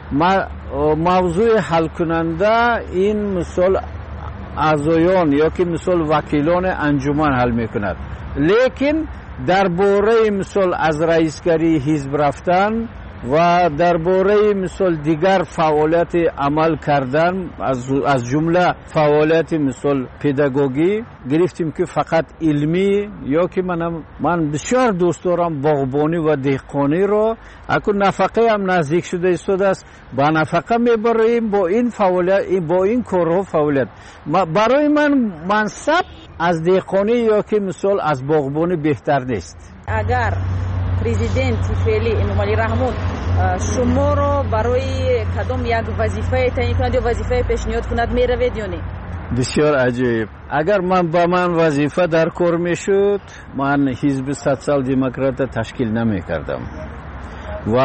موضوع حل کننده این مثال اعضایان یا که مثال وکیلان انجمن حل میکند، لیکن درباره مثال از رئیسگری حزب رفتن و درباره مثال دیگر فعالیت عمل کردن از از جمله فعالیت مثال پداگوژی گرفتیم که فقط علمی یا که من من بسیار دوست دارم باغبانی و دهقانی رو اکنون نفقه هم نزدیک شده است، با نفقه میبریم با این فعالیت با این کارها فعالیت. برای من منصب از دهقانی یا که مثال از باغبانی بهتر نیست. اگر پرزیدنت فعلی امامعلی رحمون شما رو برای کدام یک وظیفه تعیین کند یا وظیفه پیشنهاد کند میروید یا نه؟ بسیار عجیب. اگر من با من وظیفه در کار میشد من حزب سوسیال دموکرات تشکیل نمی کردم و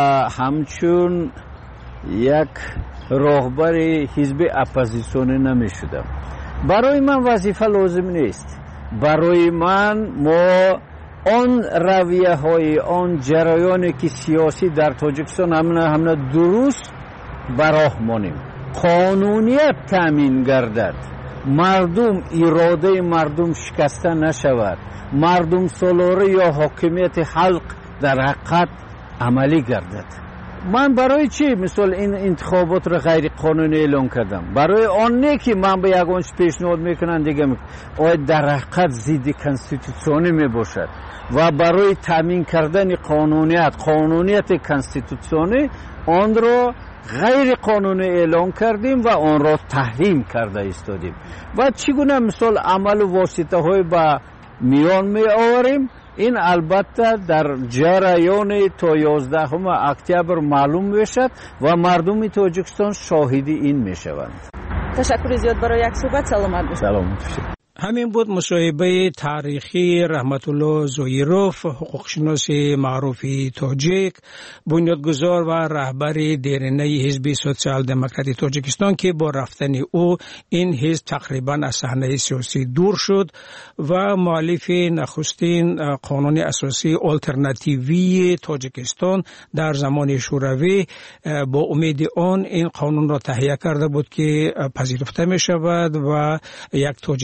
همچون یک راهبر حزب اپوزیسیونی نمی شدم. برای من وظیفه لازم نیست. برای من ما آن رویه های آن جریانی که سیاسی در تاجیکستان همه همه درست براه مانیم، قانونیت تامین گردد، مردم اراده مردم شکسته نشود، مردم سالاره یا حاکمیت خلق در حقیقت عملی گردد. من برای چی مثل این انتخابات را غیر قانونی اعلام کردم؟ برای آن نه که من به یگانش پیشنهاد میکنم دیگه آید در حقیقت ضد کانستیتوسیونی می باشد و برای تامین کردن قانونیت قانونیت کانستیتوسیونی آن را غیر قانونی اعلام کردیم و آن را تحریم کرده ایستادیم و چگونه مثل عمل و واسطه های با میان می آوریم. این البته در جریان تا یازدهم اکتبر معلوم میشد و مردم تاجیکستان شاهدی این میشوند. تشکر زیاد برای یک صحبت. سلامت باشید. سلامت باشید. همین بود مصاحبه تاریخی رحمت الله زویروف، حقوقشناس معروف تاجیک، بنیادگذار و رهبر دیرینه حزب سوسیال دموکراتی تاجیکستان که با رفتن او این حزب تقریبا از صحنه سیاسی دور شد و مؤلف نخستین قانون اساسی آلترناتیوی تاجیکستان در زمان شوروی با امید آن این قانون را تهیه کرده بود که پذیرفته می شود و یک تاجیکستان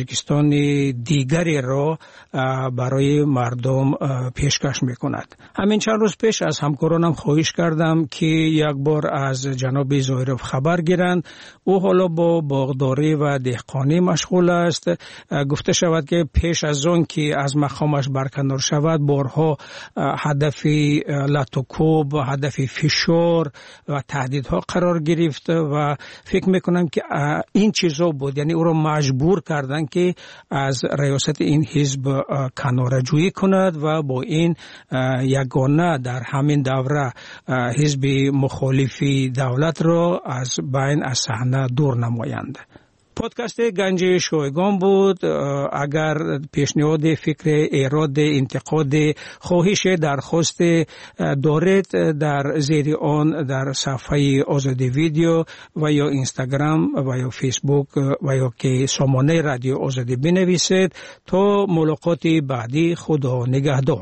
زبان دیگری را برای مردم پیشکش میکند. همین چند روز پیش از همکارانم خواهش کردم که یک بار از جناب ظاهرов خبر گیرند. او حالا با باغداری و دهقانی مشغول است. گفته شود که پیش از آن که از مقامش برکنار شود بارها هدف لطوکوب، هدف فشار و تهدیدها قرار گرفت و فکر میکنم که این چیزا بود، یعنی او را مجبور کردن که از ریاست این حزب کناره‌جویی کند و با این یگانه در همین دوره حزب مخالف دولت را از بین از صحنه دور نمایند. پادکست گنج شایگان بود. اگر پیشنهاد، فکر، ایراد، انتقاد، خواهش، درخواست دارید در زیر آن در صفحه آزادی ویدیو و یا اینستاگرام و یا فیسبوک و یا که سامانه رادیو آزادی بنویسید. تا ملاقات بعدی، خدا نگهدار.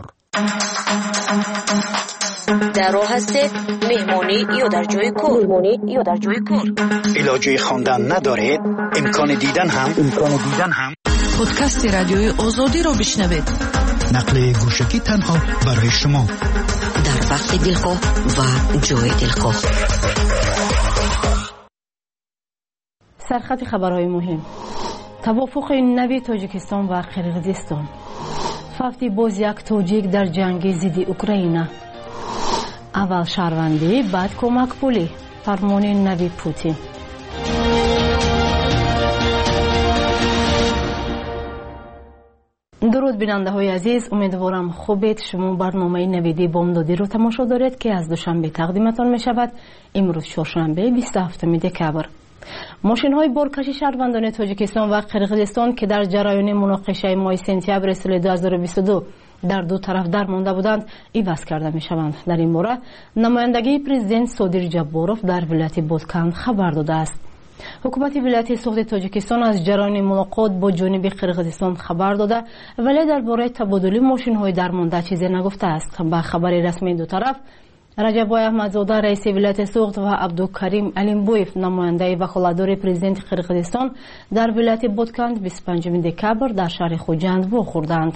در راه هستید، مهمانی یا در جای کار مهمانی یا در جای کار علاجه خواندن ندارید، امکان دیدن هم امکان دیدن هم پادکست رادیوی آزادی را بشنوید. نقل گوشکی تنها برای شما در وقت دلخواه و جای دلخواه. سرخط خبرهای مهم: توافق نوی تاجیکستان و قرقیزستان، فوت باز یک تاجیک در جنگ ضد اوکراین، اول شهروندی بعد کمک پولی، فرمان نوی پوتین. درود بیننده های عزیز، امیدوارم خوبید. شما برنامه نویدی بامدادی رو تماشا دارید که از دوشنبه تقدیمتان می شود. امروز چهارشنبه بیست و هفتم دکبر. ماشین های بارکشی شهروندان تاجیکستان و قرقیزستان که در جریان مناقشه ماه سپتامبر سال دو هزار و بیست و دو در دو طرف درمانده بودند، عوض کرده می شوند. در این باره نمایندگی پرزیدنت صادر جباروف در ولایت بودکند خبر داده است. حکومت ولایت سوخت تاجیکستان از جریان ملاقات با جانب قرقیزستان خبر داده ولی درباره تبادل ماشین های درمانده چیزی نگفته است. با خبر رسمی دو طرف، رجبای احمدزاده رئیس ولایت سوخت و عبدالکریم علمبویف نماینده وکالتدار پرزیدنت قرقیزستان در ولایت بودکند بیست و پنجم دکبر در شهر خوجند واخوردند.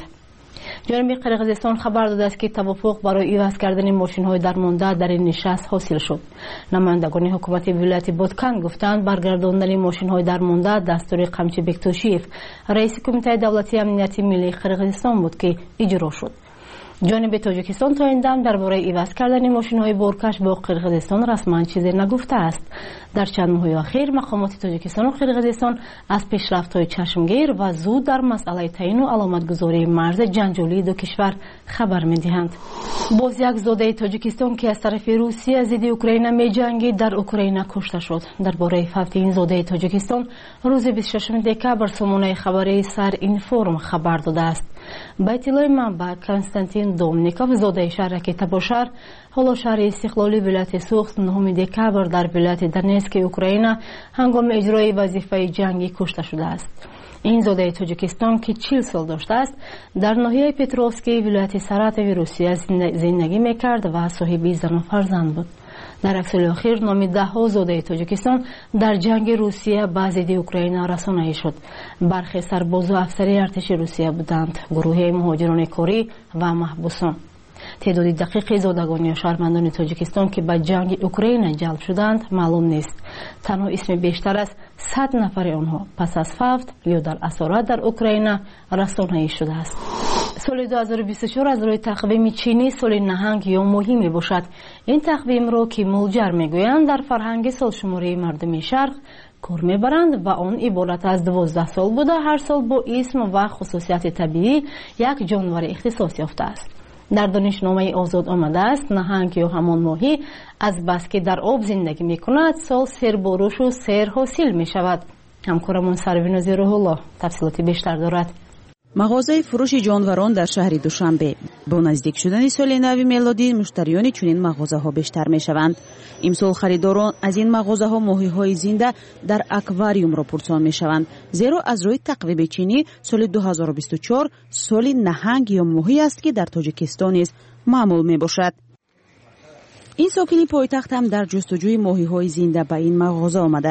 جانب قرقیزستان خبر داده است که توافق برای عوض کردن ماشین های درمانده در این نشست حاصل شد. نمایندگان حکومت ولایت بودکند گفتند برگرداندن ماشین های درمانده دستور قمچی بکتوشیف رئیس کمیته دولتی امنیتی ملی قرقیزستان بود که اجرا شد. جانب تاجیکستان تا این دم درباره عوض کردن ماشین‌های بارکش با قرقیزستان رسما چیزی نگفته است. در چند ماه اخیر مقامات تاجیکستان و قرقیزستان از پیشرفت‌های چشمگیر و زود در مسئله تعیین و علامتگذاری مرز جنجالی دو کشور خبر می‌دهند. باز یک زاده تاجیکستان که از طرف روسیه ضد اوکراین می‌جنگید در اوکراین کشته شد. درباره فوت این زاده تاجیکستان روز بیست و ششم دکبر سامانه خبری سر اینفورم خبر داده است. با اطلاع منبع کنستانتین دومنیکوف زاده شهرک تباشر حالا شهر استقلالی ولایت سوخت نهم دکبر در ولایت دونتسک اوکراین هنگام اجرای وظیفه جنگی کشته شده است. این زاده تاجیکستان که چهل سال داشته است در ناحیه پتروفسکی ولایت ساراتوی روسیه زندگی میکرد و صاحب زن و فرزند بود. در عکس الاخیر نام ده ها زاده تاجیکستان در جنگ روسیه با ضد اوکراین رسانه‌ای شد. برخی سرباز و افسری ارتش روسیه بودند، گروه مهاجران کاری و محبوسان. تعداد دقیق زادگان یا شهروندان تاجیکستان که به جنگ اوکراین جلب شدند معلوم نیست. تنها اسم بیشتر از صد نفر آنها پس از فوت یا در اسارت در اوکراین رسانه‌ای شده است. سال دو هزار و بیست و چهار از روی تقویم چینی سال نهنگ یا ماهی می باشد. این تقویم را که مولجر می گویند در فرهنگ سال شماره مردم شرق کار می برند و آن عبارت از دوازده سال بوده هر سال با اسم و خصوصیت طبیعی یک جانور اختصاص یافته است. در دانشنامه آزاد آمده است نهنگ یا همان ماهی از بس که در آب زندگی می کند سال سر بروش و سر حاصل می شود. همکارمون سروین زیروح الله تفصیلات بیشتر دارد. مغازه فروش جانوران در شهر دوشنبه. با نزدیک شدن سال نو میلادی مشتریان چنین مغازه ها بیشتر می شوند. امسال خریداران از این مغازه ها ماهی های زنده در اکواریوم را پرسان می شوند، زیرا از روی تقویم چینی سال دو هزار و بیست و چهار سال نهنگ یا ماهی است که در تاجیکستان نیز معمول می باشد. این ساکنی پایتخت هم در جستجوی ماهی های زنده به این مغازه آمده است.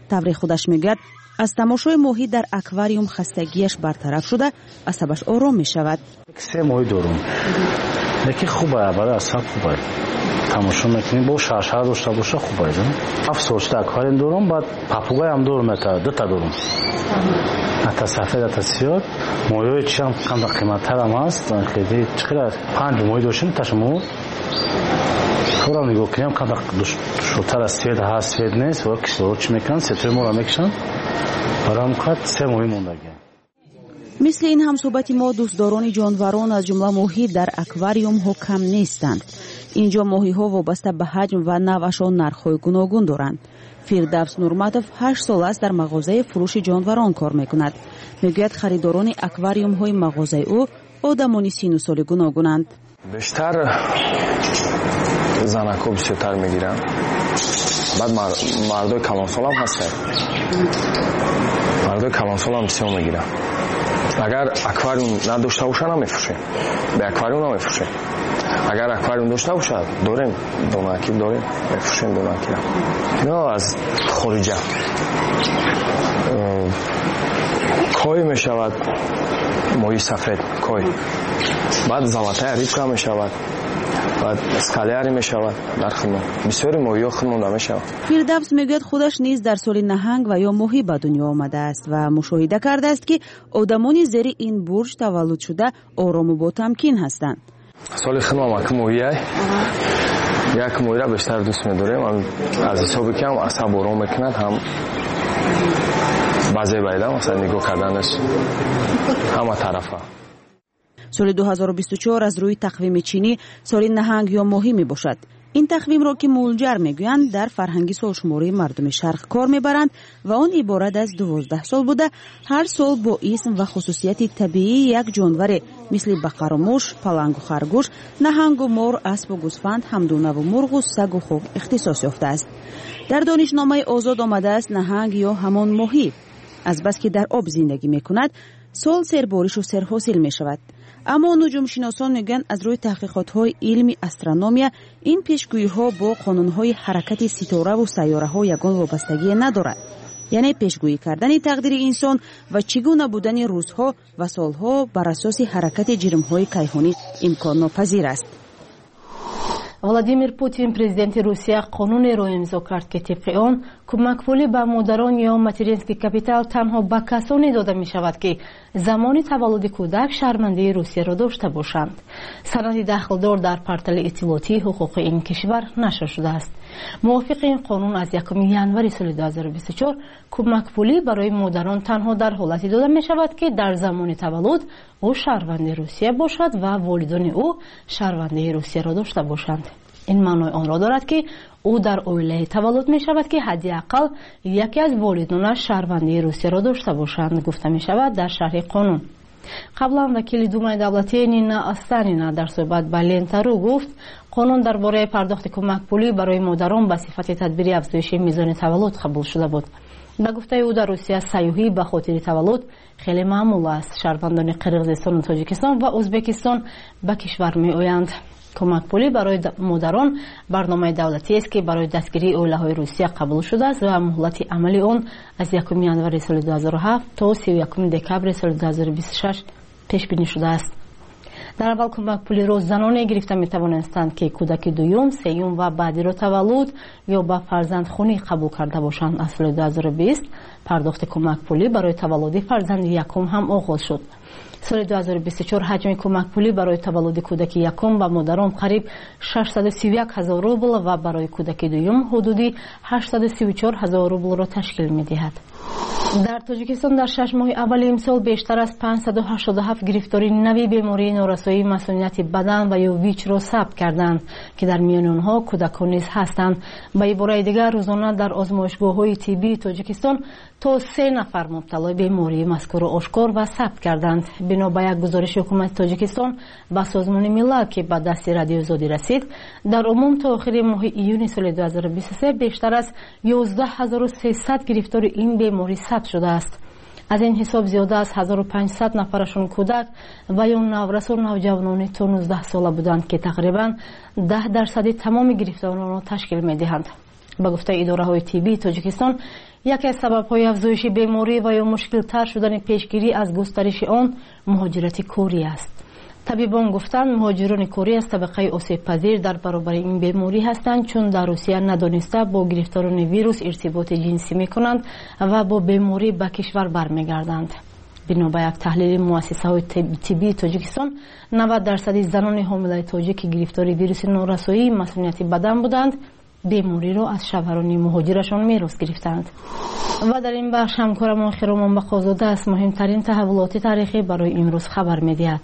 таври худаш мегӯяд аз тамошои моҳӣ дар аквариум хастагиаш бартараф шуда асабаш ором мешавад. се моҳӣ дорум лекин хубая барои асаб хубая тамошо мекунем бо шаршара дошта боша хубая ҳафт солшда аквариум дорум баъд папугайам дорум дута дорум ата сафед ата сиёд моҳиҳои чиам қанда қиматтарам аст хеле чиқира панҷ моҳӣ дошем ташмо хӯрам нигоҳ кунем қанда душвортар аст свет ҳаст свет нест ва кислород чӣ мекунанд сетои моро мекушанд барам қад се моҳӣ мондагиам. мисли ин ҳамсӯҳбати мо дӯстдорони ҷонварон аз ҷумла моҳӣ дар аквариумҳо кам нестанд. инҷо моҳиҳо вобаста ба ҳаҷм ва навъашон нархҳои гуногун доранд. фирдавс нурматов ҳашт сол аст дар мағозаи фурӯши ҷонварон кор мекунад. мегӯяд харидорони аквариумҳои мағозаи ӯ одамони сину соли гуногунанд. бештар занако бисёртар мегиранд, баъд мардои калонсолам ҳастанд. мардои калонсолам бисёр мегиранд. агар аквариум надошта боша намефурӯшем, бе аквариум намефурӯшем. агар аквариум дошта бошад дорем донакӣ дорем мефурӯшем донакӣ. ё аз хориҷа кой мешавад, моҳи сафед кой, баъд золотая рибка мешавад, баъд скалиари мешавад. дар хидмат бисёри моҳиҳо хидмонда мешавад. фирдавс мегӯяд худаш низ дар соли наҳанг ва ё моҳӣ ба дунё омадааст ва мушоҳида кардааст ки одамони зери ин бурҷ таваллуд шуда орому ботамкин ҳастанд. соли хидмам як моҳияй як моҳира бештар дӯст медорем. аз ҳисоби ки ҳам асаб ором мекунад, ҳам баъзе байда масалан нигоҳ карданаш ҳама тарафа. соли ду ҳазору бисту чор аз рӯи тақвими чинӣ соли наҳанг ё моҳӣ мебошад. ин тақвимро ки мулҷар мегӯянд дар фарҳанги солшумории мардуми шарқ кор мебаранд ва он иборат аз дувоздаҳ сол буда ҳар сол бо исм ва хусусияти табиии як ҷонваре мисли бақару муш, палангу харгӯш, наҳангу мор, аспу гӯсфанд, ҳамдунаву мурғу сагу хоб ихтисос ёфтааст. дар донишномаи озод омадааст наҳанг ё ҳамон моҳӣ азбаски дар об зиндагӣ мекунад сол серборишу серҳосил мешавад. аммо нуҷумшиносон мегӯянд аз рӯи таҳқиқотҳои илми астрономия ин пешгӯиҳо бо қонунҳои ҳаракати ситораву сайёраҳо ягон вобастагие надорад. яъне пешгӯӣ кардани тақдири инсон ва чӣ гуна будани рӯзҳо ва солҳо бар асоси ҳаракати ҷирмҳои кайҳонӣ имконнопазир аст. владимир Путин президенти Русия қонунеро имзо кард ки тибқи он кӯмакпулӣ ба модарон ё материнский капитал танҳо ба касоне дода мешавад ки замони таваллуди кӯдак шаҳрвандии Русияро дошта бошанд. санади дахлдор дар портали иттилоотии ҳуқуқи ин кишвар нашр шудааст. мувофиқи ин қонун аз якуми январи соли ду ҳазору бисту чор кӯмакпулӣ барои модарон танҳо дар ҳолате дода мешавад ки дар замони таваллуд ӯ шаҳрванди Русия бошад ва волидони ӯ шаҳрвандии Русияро дошта бошанд. ин маънои онро дорад ки ӯ дар оилае таваллуд мешавад ки ҳадди ақал яке аз волидонаш шаҳрвандии Русияро дошта бошанд, гуфта мешавад дар шарҳи қонун. қаблан вакили думаи давлатӣ Нина Останина дар суҳбат ба Лентару гуфт, қонун дар бораи пардохти кӯмакпулӣ барои модарон ба сифати тадбири афзоиши мизони таваллуд қабул шуда буд. ба гуфтаи ӯ дар Русия сайёҳӣ ба хотири таваллуд хеле маъмул аст. шаҳрвандони Қирғизистону Тоҷикистон ва Ӯзбекистон ба кишвар меоянд. кӯмакпулӣ барои модарон барномаи давлатиест ки барои дастгирии оилаҳои Русия қабул шудааст ва муҳлати амали он аз якуми январи соли ду ҳазору ҳафт то сию якуми декабри соли ду ҳазору бисту шаш пешбинӣ шудааст. дар аввал кӯмакпулиро заноне гирифта метавонастанд ки кӯдаки дуюм, сеюм ва баъдиро таваллуд ё ба фарзандхонӣ қабул карда бошанд. аз соли ду ҳазору бист пардохти кӯмакпулӣ барои таваллуди фарзанди якум ҳам оғоз шуд. соли ду ҳазору бисту чор ҳаҷми кӯмакпулӣ барои таваллуди кӯдаки якум ба модарон қариб шашсаду сию як ҳазор рубл ва барои кӯдаки дуюм ҳудуди ҳаштсаду сию чор ҳазор рублро ташкил медиҳад. дар Тоҷикистон дар шаш моҳи аввали имсол бештар аз панҷсаду ҳаштоду ҳафт гирифтори нави бемории норасоии масунияти бадан ва ё вичро сабт карданд ки дар миёни онҳо кӯдакон низ ҳастанд. ба ибораи дигар рӯзона дар озмоишгоҳҳои тиббии Тоҷикистон то се нафар мубталои бемории мазкурро ошкор ва сабт карданд. бино ба як гузориши ҳукумати Тоҷикистон ба созмони милал ки ба дасти радиозодӣ расид, дар умум то охири моҳи июни соли ду ҳазору бисту се бештар аз ёздаҳ ҳазору сесад гирифтори ин беморӣ сабт шудааст. аз ин ҳисоб зиёда аз ҳазору панҷсад нафарашон кӯдак ва ё наврасу навҷавонони то нуздаҳ сола буданд ки тақрибан даҳ дарсади тамоми гирифторонро ташкил медиҳанд. با گفته اداره‌های طبی تاجیکستان، یکی از سبب‌های افزایش بیماری و یا مشکل‌تر شدن پیشگیری از گسترش آن مهاجرت کوری است. طبیبان گفتند مهاجران کوری از طبقه آسیب پذیر در برابر این بیماری هستند، چون در روسیه ندانسته با گرفتاران ویروس ارتباط جنسی می‌کنند و با بیماری به کشور برمیگردند. بنا به یک تحلیل مؤسسه‌های طبی تاجیکستان، نود درصد زنان حامله تاجیک که گرفتار ویروس نارسایی مسمومیت بدن بودند، بیماری را از شوهران مهاجرشان میراث گرفتند. و در این بخش همکارم خیرمان بخازاده از مهمترین تحولات تاریخی برای امروز خبر می‌دهد.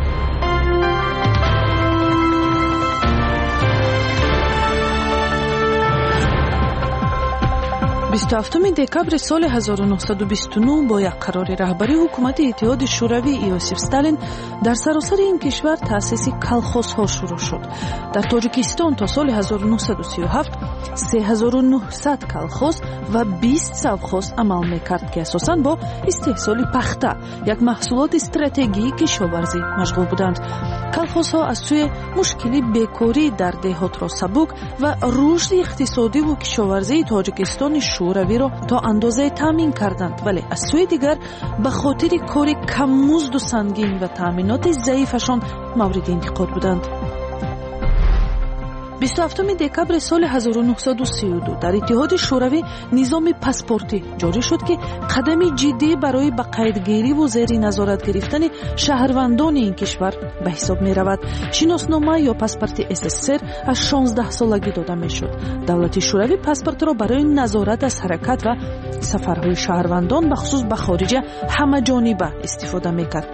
بیست و هفتم دکبر سال هزار و نهصد و بیست و نه با یک قرار رهبری حکومت اتحاد شوروی یوسف استالین در سراسر این کشور تأسیس کلخوزها شروع شد. در تاجیکستان تا سال هزار و نهصد و سی و هفت سه هزار و نهصد کلخوز و بیست سوخوز عمل میکرد که اساساً با استحصال پخته، یک محصولات استراتژیکی کشاورزی مشغول بودند. کلخوزها از سوی مشکلی بیکاری در دهات را سبک و رشد اقتصادی و کشاورزی تاجیکستان شوروی را تا اندازه تامین کردند، ولی از سوی دیگر به خاطر کار کم مزد و سنگین و تامینات ضعیفشان مورد انتقاد بودند. بیست و هفتم دکبر سال هزار و نهصد و سی و دو در اتحاد شوروی نظام پاسپورتی جاری شد که قدمی جدی برای به قیدگیری و زیر نظارت گرفتن شهروندان این کشور به حساب می رود. شناسنامه یا پاسپورت اس اس ار از شانزده سالگی داده می شد. دولت شوروی پاسپورت را برای نظارت از حرکت و سفرهای شهروندان بخصوص به خارج همه جانبه استفاده می کرد.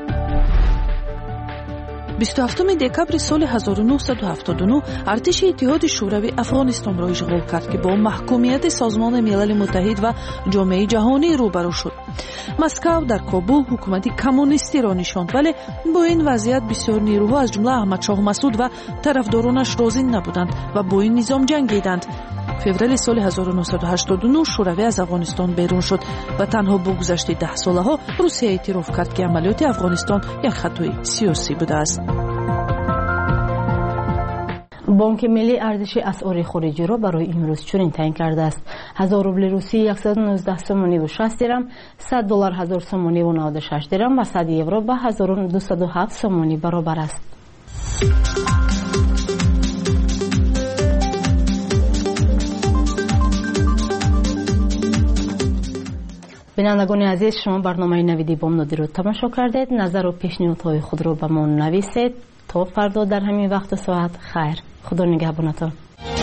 بیست و هفتم دکبر سال هزار و نهصد و هفتاد و نه ارتش اتحاد شوروی افغانستان را اشغال کرد که با محکومیت سازمان ملل متحد و جامعه جهانی روبرو شد. مسکو در کابل حکومت کمونیستی را نشاند، ولی با این وضعیت بسیار نیروها از جمله احمد شاه مسعود و طرفدارانش راضی نبودند و با این نظام جنگیدند. فوریه سال هزار و نهصد و هشتاد و نه شوروی از افغانستان بیرون شد و تنها با گذشت ده ساله ها روسیه اعتراف کرد که عملیات افغانستان یک خطای سیاسی بوده است. بانک ملی ارزش اسعار خارجی را برای امروز چنین تعیین کرده است: هزار روبل روسی صد و نوزده سومانی و شصت درم، صد دلار هزار سومانی و نود و شش درم و صد یورو به هزار و دویست و هفت سومانی برابر است. بینندگان عزیز، شما برنامه نویدی بامدادی رو تماشا کردید. نظر و پیشنهادهای خود رو به ما نویسید. تا فردا در همین وقت و ساعت خیر. خدا نگهبانتان.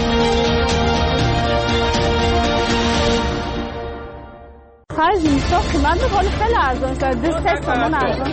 خرج میساخت من به حال خیلی ارزان شد. دسته سامان ارزان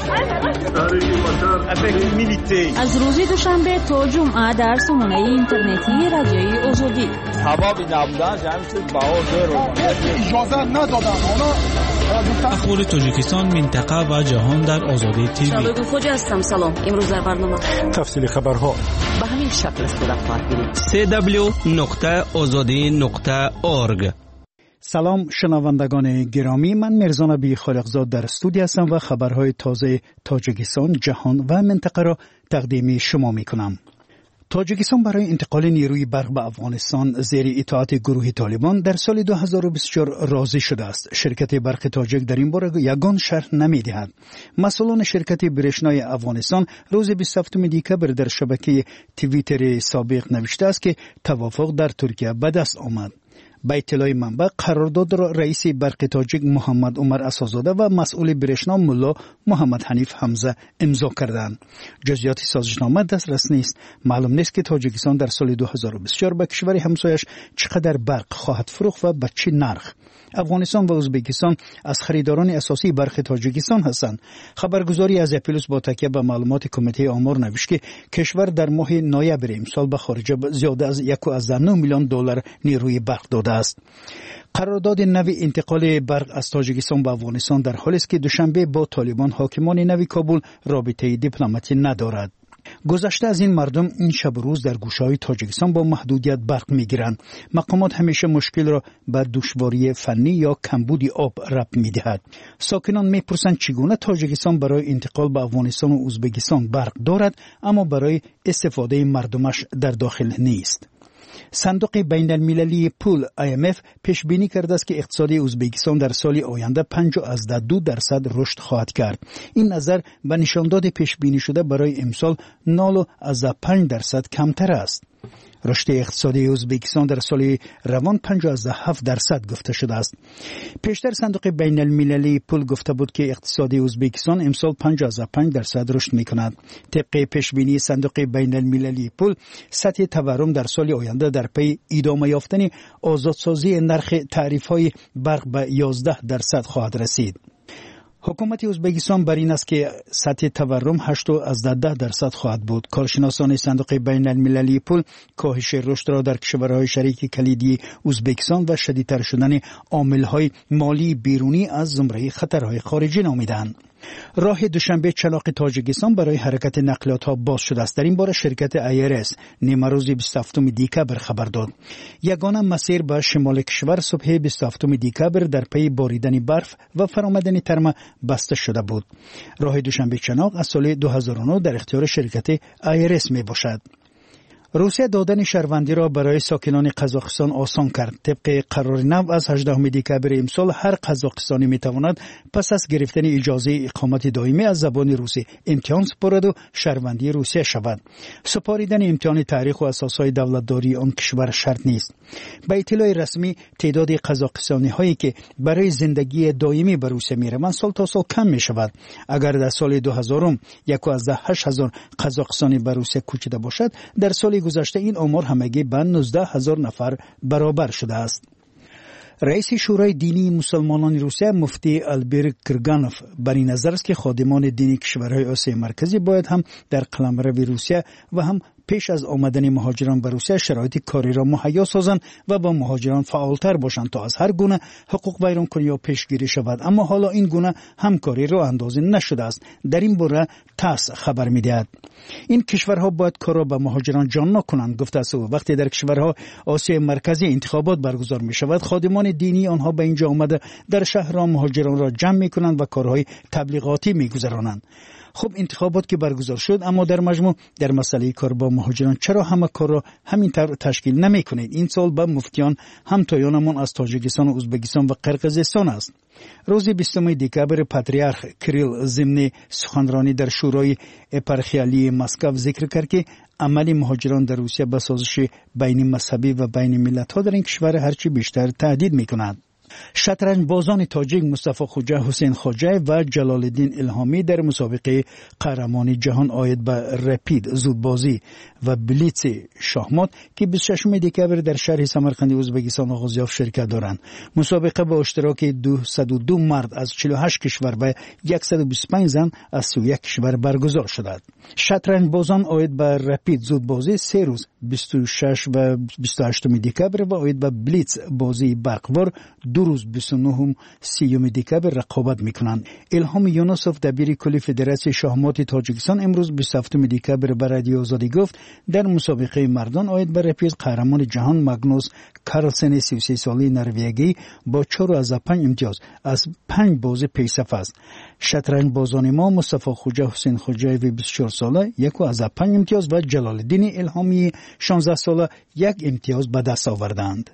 شد. از روز دوشنبه تا جمعه در سامانه اینترنتی رادیوی آزادی. حبابی نبودن جمعی چیز باور رو اجازه ندادن. اخبار تاجیکستان، منطقه و جهان در آزادی تیوی. شبگو خوجه هستم. سلام. امروز در برنامه تفصیل خبرها به همین شکل است. سی دبلیو نقطه آزادی نقطه اورگ. سلام شنوندگان گرامی، من مرزا نبی خالقزاد در استودیو هستم و خبرهای تازه تاجیکستان، جهان و منطقه را تقدیم شما می کنم. تاجیکستان برای انتقال نیروی برق به افغانستان زیر اطاعت گروه طالبان در سال دو هزار و بیست و چهار راضی شده است. شرکت برق تاجیک در این باره یگان شرح نمی‌دهد. مسئولان شرکت برشنای افغانستان روز بیست و هفتم دکبر در شبکه توییتر سابق نوشته است که توافق در ترکیه به دست آمد. به اطلاع منبع قرارداد را رئیس برق تاجیک محمد عمر اساسزاده و مسئول برشنا ملا محمد حنیف حمزه امضا کردند. جزئیات سازشنامه دسترس نیست. معلوم نیست که تاجیکستان در سال دو هزار و بیست و چهار به کشور همسایش چقدر برق خواهد فروخت و به چه نرخ. افغانستان و ازبکستان از خریداران اساسی برق تاجیکستان هستند. خبرگزاری از اپیلوس با تکیه به معلومات کمیته آمار نوشت که کشور در ماه نوامبر امسال به خارج زیاده از یک و نه میلیون دلار نیروی برق داده است. قرارداد نوی انتقال برق از تاجیکستان به افغانستان در حالی است که دوشنبه با طالبان حاکمان نوی کابل رابطه دیپلماتی ندارد. گذشته از این مردم این شب و روز در گوشه‌های تاجیکستان با محدودیت برق می‌گیرند. مقامات همیشه مشکل را به دشواری فنی یا کمبود آب ربط می‌دهد. ساکنان می‌پرسند چگونه تاجیکستان برای انتقال به افغانستان و ازبکستان برق دارد اما برای استفاده مردمش در داخل نیست. صندوق بین المللی پول آی ام اف پیش بینی کرده است که اقتصاد ازبکستان در سال آینده پنجاه از دو درصد رشد خواهد کرد. این نظر به نشانداد پیش بینی شده برای امسال نود و پنج درصد کمتر است. رشد اقتصادی ازبکستان در سال روان پنجاه از هفت درصد گفته شده است. پیشتر صندوق بین المللی پول گفته بود که اقتصاد ازبکستان امسال پنجاه از پنج درصد رشد می‌کند. طبق پیش بینی صندوق بین المللی پول، سطح تورم در سال آینده در پی ادامه یافتن آزادسازی نرخ تعرفه‌های برق به یازده درصد خواهد رسید. حکومت ازبکستان بر این است که سطح تورم هشت از ده درصد خواهد بود. کارشناسان صندوق بین المللی پول کاهش رشد را در کشورهای شریک کلیدی ازبکستان و شدیدتر شدن عامل‌های مالی بیرونی از زمره خطرهای خارجی نامیدند. راه دوشنبه چلاق تاجیکستان برای حرکت نقلیات ها باز شده است. در این باره شرکت ای ار اس نیمه روز بیست و هفتم دکبر خبر داد. یگانه مسیر به شمال کشور صبح بیست و هفتم دکبر در پی باریدن برف و فرآمدن ترم بسته شده بود. راه دوشنبه چلاق از سال دو هزار و نه در اختیار شرکت ای ار اس می باشد. روسیه دادن شهروندی را برای ساکنان قزاقستان آسان کرد. طبق قرار نو از هجدهم دکبر امسال هر قزاقستانی میتواند پس از گرفتن اجازه اقامت دائمی از زبان روسی امتحان سپارد و شهروندی روسیه شود. سپاریدن امتحان تاریخ و اساسهای دولتداری آن کشور شرط نیست. به اطلاع رسمی تعداد قزاقستانی هایی که برای زندگی دائمی به روسیه میروند سال تا سال کم می شود. اگر در سال دو هزار یک از هشت هزار قزاقستانی به روسیه کوچیده باشد، در سال گذشته این آمار همگی به نوزده هزار نفر برابر شده است. رئیس شورای دینی مسلمانان روسیه مفتی البر کرگانوف بر این نظر است که خادمان دینی کشورهای آسیای مرکزی باید هم در قلمرو روسیه و هم پیش از آمدن مهاجران به روسیه شرایط کاری را مهیا سازند و با مهاجران فعالتر باشند تا از هر گونه حقوق ویرانکنی یا پیشگیری شود. اما حالا این گونه همکاری را اندازی نشده است. در این باره تاس خبر می‌دهد. این کشورها باید کار را به مهاجران جان نکنند. گفته است وقتی در کشورها آسیای مرکزی انتخابات برگزار می شود، خادمان دینی آنها به اینجا آمده در شهرها مهاجران را جمع می کنند و کارهای تبلیغاتی می گذرانند. خب انتخابات که برگزار شد، اما در مجموع در مسئله کار با مهاجران چرا همه کار را همین طور تشکیل نمی کنید؟ این سال با مفتیان همتایانمان از تاجیکستان و ازبکستان و قرقیزستان است. روز بیستم دکبر پاتریارخ کریل ضمن سخنرانی در شورای اپارخیالی مسکو ذکر کرد که عمل مهاجران در روسیه به سازش بین مذهبی و بین ملت‌ها در این کشور هرچی بیشتر تهدید می‌کند. شطرنج بازان تاجیک مصطفی خوجه، حسین خوجه و جلال الدین الهامی در مسابقه قهرمانی جهان آید به رپید زودبازی و بلیتز شاهمات که بیست و ششم دکبر در شهر سمرقند ازبکستان آغاز یافت شرکت دارند. مسابقه با اشتراک دویست و دو مرد از چهل و هشت کشور و صد و بیست و پنج زن از سی و یک کشور برگزار شده. شطرنج بازان آید به رپید زودبازی سه روز بیست و شش و بیست و هشت دکبر و آید به بلیتز بازی برقوار دو روز بیست و نه و سی دکبر رقابت میکنند. الهام یونسوف دبیر کل فدراسیون شاهمات تاجیکستان امروز بیست و هفتم دکبر به رادیو آزادی گفت در مسابقه مردان آید به رپید قهرمان جهان ماگنوس کارلسن سی و سه ساله نروژی با چهار از پنج امتیاز از پنج بازی پیشرفت است. شطرنج بازان ما مصطفی خوجه، حسین خوجه و بیست و چهار ساله یک از پنج امتیاز و جلال الدین الهامی شانزده ساله یک امتیاز به دست آوردند.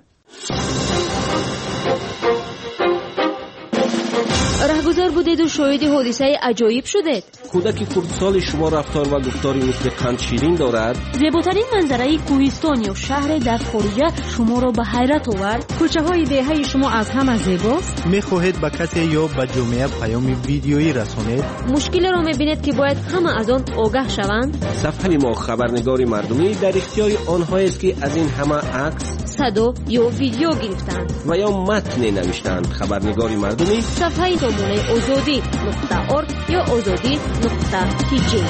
رهگذر بودید و شاهد حادثه عجایب شدید. کودک خردسال شما رفتار و گفتاری مثل قند شیرین دارد. زیباترین منظره کوهستان یا شهر در خارج شما را به حیرت آورد. کوچه های دهه شما از همه زیباست. میخواهید به کسی یا به جامعه پیام ویدیویی رسانید؟ مشکل را میبینید که باید همه از آن آگاه شوند. صفحه ما خبرنگار مردمی در اختیار آنهایی است که از این همه عکس، صدا یا ویدیو گرفتند و یا متن نوشتند. خبرنگار مردمی صفحه نمونه آزادی نقطه ارگ یا آزادی نقطه تی جی.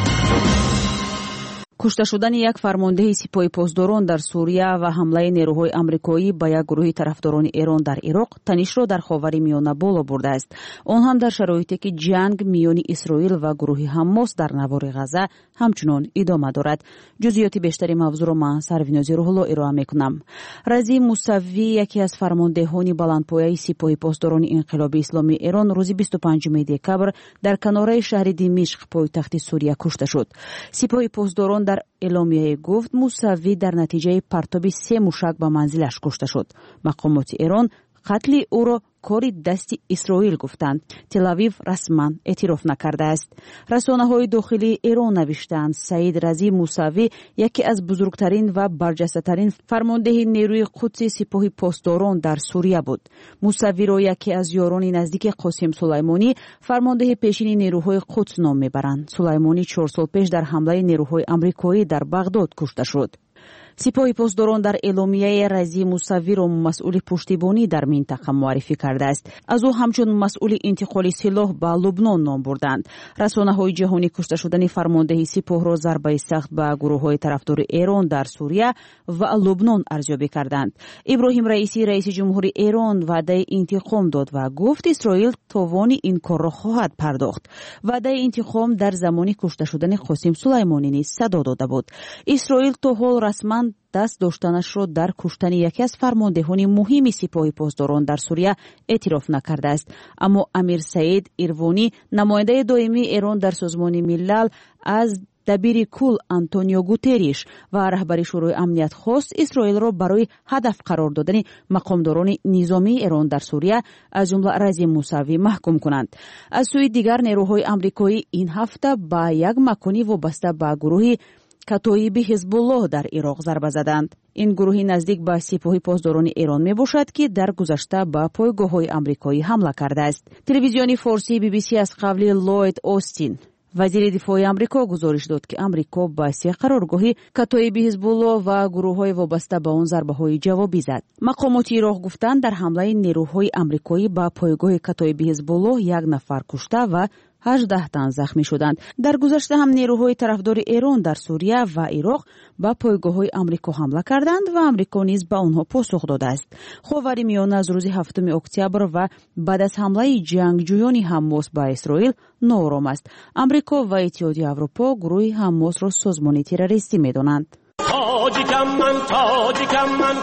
کشته شدن یک فرمانده سپاه پاسداران در سوریه و حمله نیروهای آمریکایی به یک گروه طرفداران ایران در عراق تنش را در خاورمیانه بالا برده است. آن هم در شرایطی که جنگ میان اسرائیل و گروه حماس در نوار غزه همچنان ادامه دارد. جزئیات بیشتری موضوع را من سروینازی روح الله ارائه میکنم. رضی موسوی یکی از فرماندهان بلندپایه سپاه پاسداران انقلابی اسلامی ایران روز بیست و پنجم دکبر در کناره شهر دمشق پایتخت سوریه کشته شد. سپاه پاسداران در در اعلامیه گفت موسوی در نتیجه پرتاب سه موشک به منزلش کشته شد. مقامات ایران قتل او را کاری دستی اسرائیل گفتند. تل‌آویو رسما اعتراف نکرده است. رسانه‌های داخلی ایران نوشتند سعید رضی موسوی یکی از بزرگترین و برجسته‌ترین فرمانده نیروی قدس سپاه پاسداران در سوریه بود. موسوی را یکی از یاران نزدیک قاسم سلیمانی فرمانده پیشین نیروهای قدس نام میبرند. سلیمانی چهار سال پیش در حمله نیروهای آمریکایی در بغداد کشته شد. سپاه پاسداران در اعلامیه رضی موسوی را مسئول پشتیبانی در منطقه معرفی کرده است. از او همچون مسئول انتقال سلاح به لبنان نام بردند. رسانه‌های جهانی کشته شدن فرمانده سپاه را ضربه سخت به گروه‌های طرفدار ایران در سوریه و لبنان ارزیابی کردند. ابراهیم رئیسی رئیس جمهوری ایران وعده انتقام داد و گفت اسرائیل توان این کار را خواهد پرداخت. وعده انتقام در زمان کشته شدن قاسم سلیمانی نیز صدا داده بود. اسرائیل تا حال رسما دست داشتنش را در کشتن یکی از فرماندهان مهم سپاه پاسداران در سوریه اعتراف نکرده است. اما امیر سعید ایروانی نماینده دائمی ایران در سازمان ملل از دبیر کل آنتونیو گوتریش و رهبر شورای امنیت خواست اسرائیل را برای هدف قرار دادن مقامداران نظامی ایران در سوریه از جمله رضی موسوی محکوم کنند. از سوی دیگر نیروهای آمریکایی این هفته با یک مکانی وابسته به گروه کتایب حزب الله در عراق ضربه زدند. این گروهی نزدیک به سپاه پاسداران ایران می باشد که در گذشته به پایگاه‌های آمریکایی حمله کرده است. تلویزیون فارسی بی بی سی از قبل لوید اوستین وزیر دفاع آمریکا گزارش داد که آمریکا به سه قرارگاه کتایب حزب الله و گروه‌های وابسته به آن ضربه‌های جوابی زد. مقامات عراق گفتند در حمله نیروهای آمریکایی به پایگاه کتایب حزب الله یک نفر کشته و هجده تن زخمی شدند. در گذشته هم نیروهای طرفدار ایران در سوریه و عراق به پایگاه‌های آمریکا حمله کردند و آمریکا نیز به آنها پاسخ داده است. خاورمیانه از روز هفتم اکتبر و بعد از حمله جنگجویان حماس به اسرائیل ناآرام است. آمریکا و اتحادیه اروپا گروه حماس را سازمان تروریستی می‌دانند. تاجیکم من تاجیکم من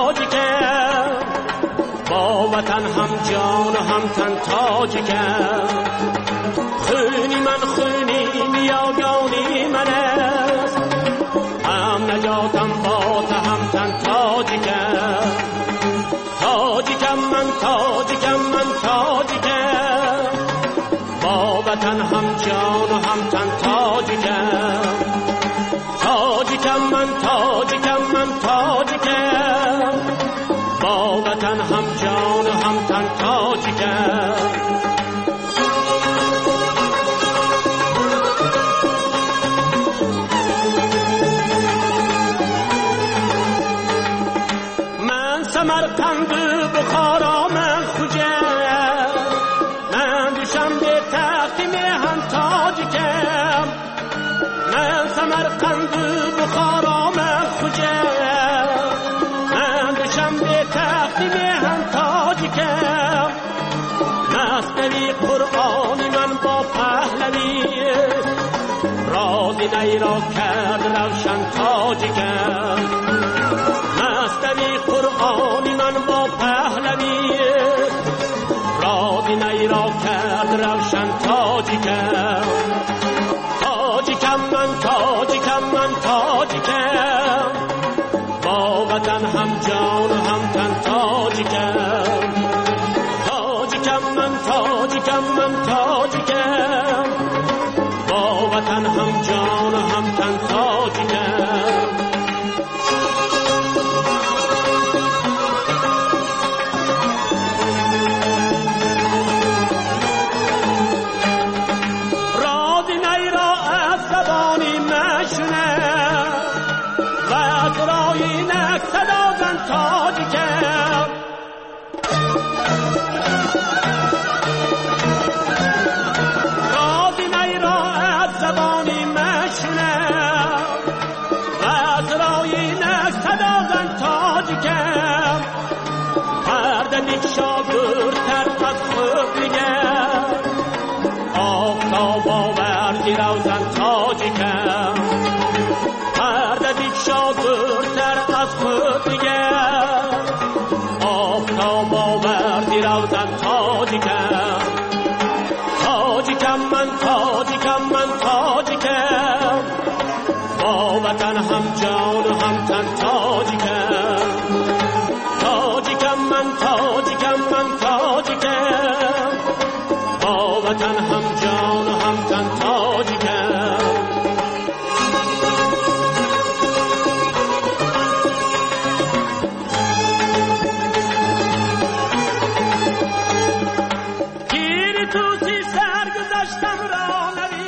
تاجیکم با وطن هم جان و هم تن تاجیکم خونی من خونی میاگانی من است هم نجاتم با تا هم تن تاجیکم تاجیکم من تاجیکم من تاجیکم با وطن هم جان و هم تن تاجیکم تاجیکم من تاجیکم من تاجیکم با وطن هم جان و هم تن تاجیکم سمرقند بخارا من خوجم من دوشم به تخت میهن تاجیکم من سمرقند بخارا من خوجم من دوشم به تخت میهن تاجیکم نستوی قرآنی من با پهلوی رازی نیرا کرد روشن تاجیکم نستوی قرآنی من با پهلوی رازی نیرا کرد روشن تاجیکم تاجیکم من تاجیکم من تاجیکم با وطن هم جان و هم تن تاجیکم تاجیکم من تاجیکم من تاجیکم با وطن هم جان و هم تن تاجیکم شاگردتر از خود دیگر آفتاب آوردی روزن تاجیکم پرددید شاگردتر از خود دیگر آفتاب آوردی روزن تاجیکم تاجیکم من تاجیکم من تاجیکم با وطن هم جان و هم تن تاجیکم تاجیکم من تاجیکم من تاجیکم با وطن هم جان و هم تن تاجیکم گیری توسی سرگذشتم را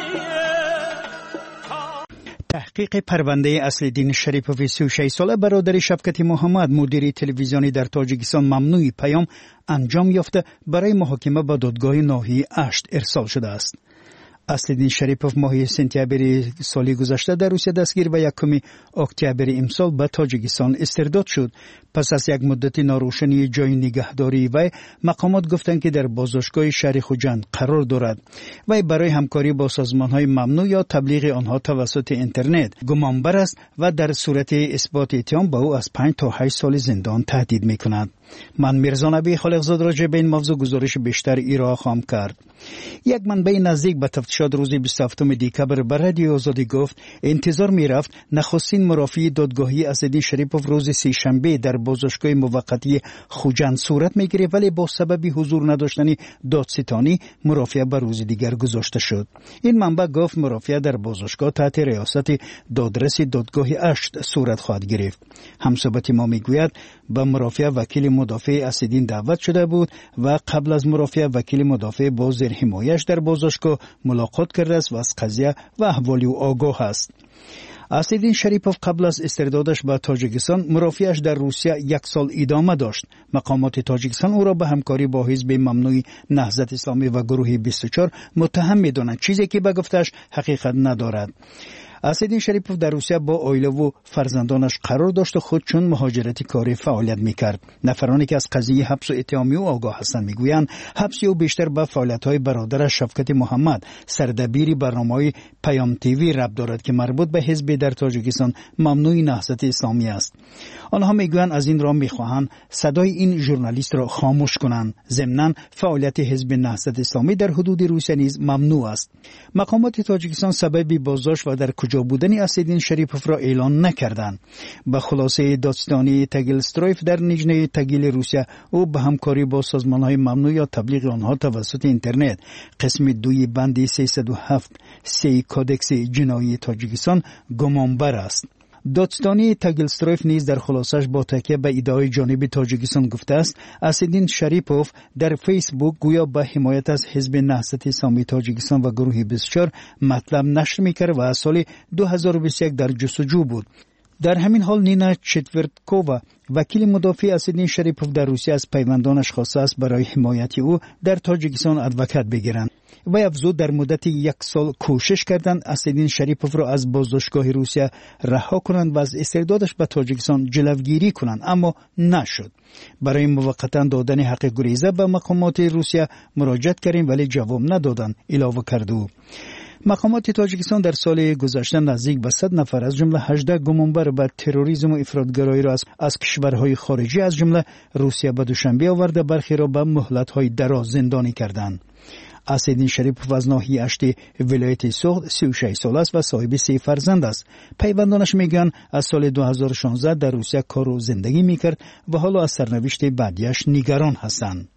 تحقیق پرونده اصل‌الدین شریپوف سی و شش ساله برادر شفقت محمد مدیر تلویزیونی در تاجیکستان ممنوع پیام انجام یافته برای محاکمه به دادگاه ناحیه اشت ارسال شده است. اصل‌الدین شریپوف ماه سپتامبر سال گذشته در روسیه دستگیر و یکم اکتبر امسال به تاجیکستان استرداد شد. پس از یک مدت ناروشنی جای نگهداری وی مقامات گفتند که در بازداشتگاه شهر خوجند قرار دارد. وی برای همکاری با سازمان‌های ممنوع یا تبلیغ آنها توسط اینترنت گمانبر است و در صورت اثبات اتهام به او از پنج تا هشت سال زندان تهدید می‌کند. من میرزا نبی خالقزاد راجع به این موضوع گزارش بیشتر ارائه خواهم کرد. یک منبع نزدیک به تفتیشات روز بیست و هفتم دکبر بر رادیو آزادی گفت انتظار میرفت نخستین مرافعه دادگاهی اصل‌الدین شریپوف روز سه شنبه در بازداشتگاه موقتی خوجند صورت میگیره، ولی با سبب حضور نداشتن دادستانی مرافعه به روز دیگر گذاشته شد. این منبع گفت مرافعه در بازداشتگاه تحت ریاست دادرس دادگاه اشت صورت خواهد گرفت. همصحبت ما میگوید به مرافعه وکیل مدافع اصل‌الدین دعوت شده بود و قبل از مرافعه وکیل مدافع با زیر حمایش در بازداشتگاه ملاقات کرده است و از قضیه و احوال او آگاه است. اصل‌الدین شریپوف قبل از استردادش به تاجیکستان مرافعش در روسیه یک سال ادامه داشت. مقامات تاجیکستان او را به همکاری با حزب ممنوع نهضت اسلامی و گروه بیست و چهار متهم می‌دانند، چیزی که به گفتش حقیقت ندارد. اصل‌الدین شریپوف در روسیه با عائله و فرزندانش قرار داشت و خود چون مهاجرتی کاری فعالیت میکرد. نفرانی که از قضیه حبس و اتهامی او آگاه هستند میگویند حبس او بیشتر به فعالیت‌های برادرش شفقت محمد سردبیر برنامه‌های پیام تیوی ربط دارد که مربوط به حزب در تاجیکستان ممنوع نهضت اسلامی است. آنها میگویند از این راه میخواهند صدای این ژورنالیست را خاموش کنند. ضمناً فعالیت حزب نهضت اسلامی در حدود روسیه نیز ممنوع است. مقامات تاجیکستان سبب بازداشت و در کجا بودن اصل‌الدین شریپوف را اعلان نکردند. به خلاصه دادستانی تگیلسترویف در نجنه تگیل روسیه او به همکاری با سازمان‌های ممنوع یا تبلیغ آنها توسط اینترنت قسم دوی بند سیصد و هفت سی کودکس جنایی تاجیکستان گمانبر است. دادستانی تگیلسترویف نیز در خلاصش با تکیه به ادعای جانب تاجیکستان گفته است اصل‌الدین شریپوف در فیسبوک گویا به حمایت از حزب نهضت اسلامی تاجیکستان و گروه بیست و چهار مطلب نشر میکرد و از سال دو هزار و بیست و یک در جستجو بود. در همین حال نینا چتورتکووا وکیل مدافع اصل‌الدین شریپوف در روسیه از پیوندانش خواسته است برای حمایت او در تاجیکستان ادوکات بگیرند. و افزود در مدت یک سال کوشش کردند اصل‌الدین شریپوف را از بازداشتگاه روسیه رها کنند و از استردادش به تاجیکستان جلوگیری کنند، اما نشد. برای موقتا دادن حق گریزه به مقامات روسیه مراجعه کردیم ولی جواب ندادند، اضافه کرد او. مقامات تاجیکستان در سال گذشته نزدیک به صد نفر از جمله هجده گمانبر به تروریسم و افراطگرایی را از, از کشورهای خارجی از جمله روسیه به دوشنبه آورده، برخی را به مهلت‌های دراز زندانی کردند. اصل‌الدین شریپوف از ناحیه اشت ولایت سوخت سی و شش ساله است و صاحب سه فرزند است. پیوندانش میگن از سال دو هزار و شانزده در روسیه کار و زندگی میکرد و حالا از سرنوشت بعدیش نگران هستند.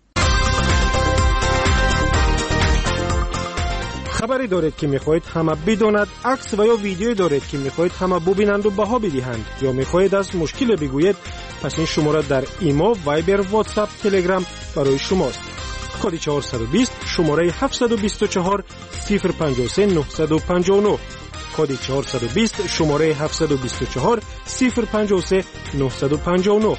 خبری دارید که میخواهید همه بداند، عکس و یا ویدیویی دارید که میخواهید همه ببینند و بها بدهند، یا میخواهید از مشکل بگویید، پس این شماره در ایمو، وایبر، واتساپ، تلگرام برای شماست. کد چهارصد و بیست شماره هفتصد و بیست و چهار صفر پنجاه و سه نهصد و پنجاه و نه. کد چهارصد و بیست شماره هفتصد و بیست و چهار صفر پنجاه و سه نهصد و پنجاه و نه.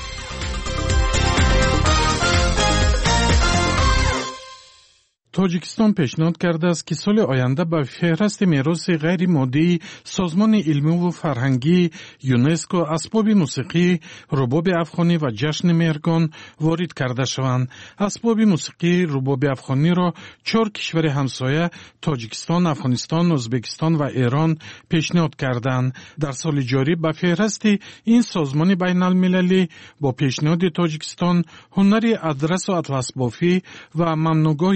تاجیکستان پیشنهاد کرده است که سال آینده به فهرست میراث غیر مادی سازمان علمی و فرهنگی یونسکو اسباب موسیقی رباب افغانی و جشن مهرگان وارد کرده شوند. اسباب موسیقی رباب افغانی را چهار کشور همسایه تاجیکستان، افغانستان، ازبکستان و ایران پیشنهاد کردند. در سال جاری به فهرست این سازمان بین المللی با پیشنهاد تاجیکستان هنر ادرس و اطلس بافی و ممنوعگاه بیشه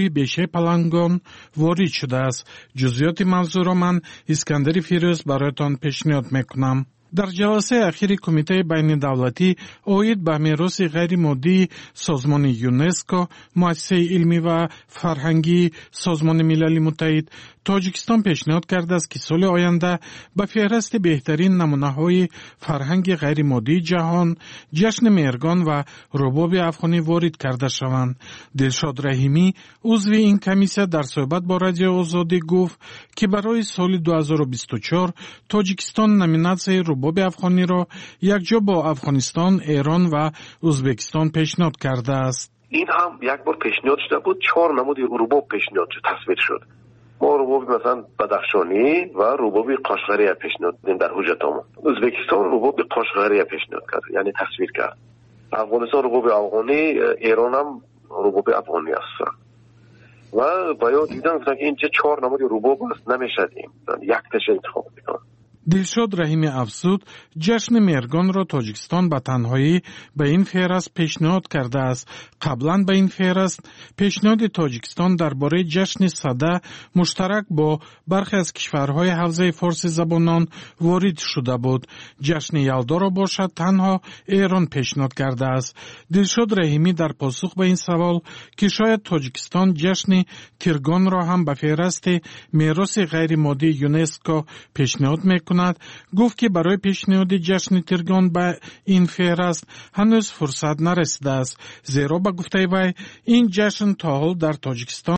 پلنگان وارد شده است. جزئیات موضوع را من اسکندر فیروز برایتان پیشنهاد میکنم. در جلسه اخیر کمیته بین دولتی اوید به میراث غیر مادی سازمان یونسکو، مؤسسه علمی و فرهنگی سازمان ملل متحد تاجیکستان پیشنهاد کرده است که سال آینده به فهرست بهترین نمونه‌های فرهنگ غیر مادی جهان جشن مهرگان و رباب افغانی وارد کرده شوند. دلشاد رحیمی عضو این کمیسیه در صحبت با رادیو آزادی گفت که برای سال دو هزار و بیست و چهار تاجیکستان نامیناسیون رباب افغانی را یکجا با افغانستان، ایران و ازبکستان پیشنهاد کرده است. این هم یک بار پیشنهاد شده بود، چهار نمود رباب پیشنهاد شد، تصویر شد. ما رباب مثلا بدخشانی و رباب قاشقری پیشنهاد دادیم در حجتامون. ازبکستان رباب قاشقری پیشنهاد کرد، یعنی تصویر کرد. افغانستان رباب افغانی، ایران هم رباب افغانی است. و باید دیدن که اینجا چهار نمود رباب است، نمیشدیم یک تش انتخاب میکنن. دلشاد رحیمی افزود جشن مهرگان را تاجیکستان به تنهایی به این فهرست پیشنهاد کرده است. قبلا به این فهرست پیشنهاد تاجیکستان درباره جشن سده مشترک با برخی از کشورهای حوزه فارسی زبانان وارد شده بود. جشن یلدا را باشد تنها ایران پیشنهاد کرده است. دلشاد رحیمی در پاسخ به این سوال که شاید تاجیکستان جشن کرگان را هم به فهرست میراث غیر مادی یونسکو پیشنهاد میکند، گفت که برای پیشنهاد جشن ترگان به این فهرست هنوز فرصت نرسیده است، زیرا به گفته وی این جشن تا حال در تاجیکستان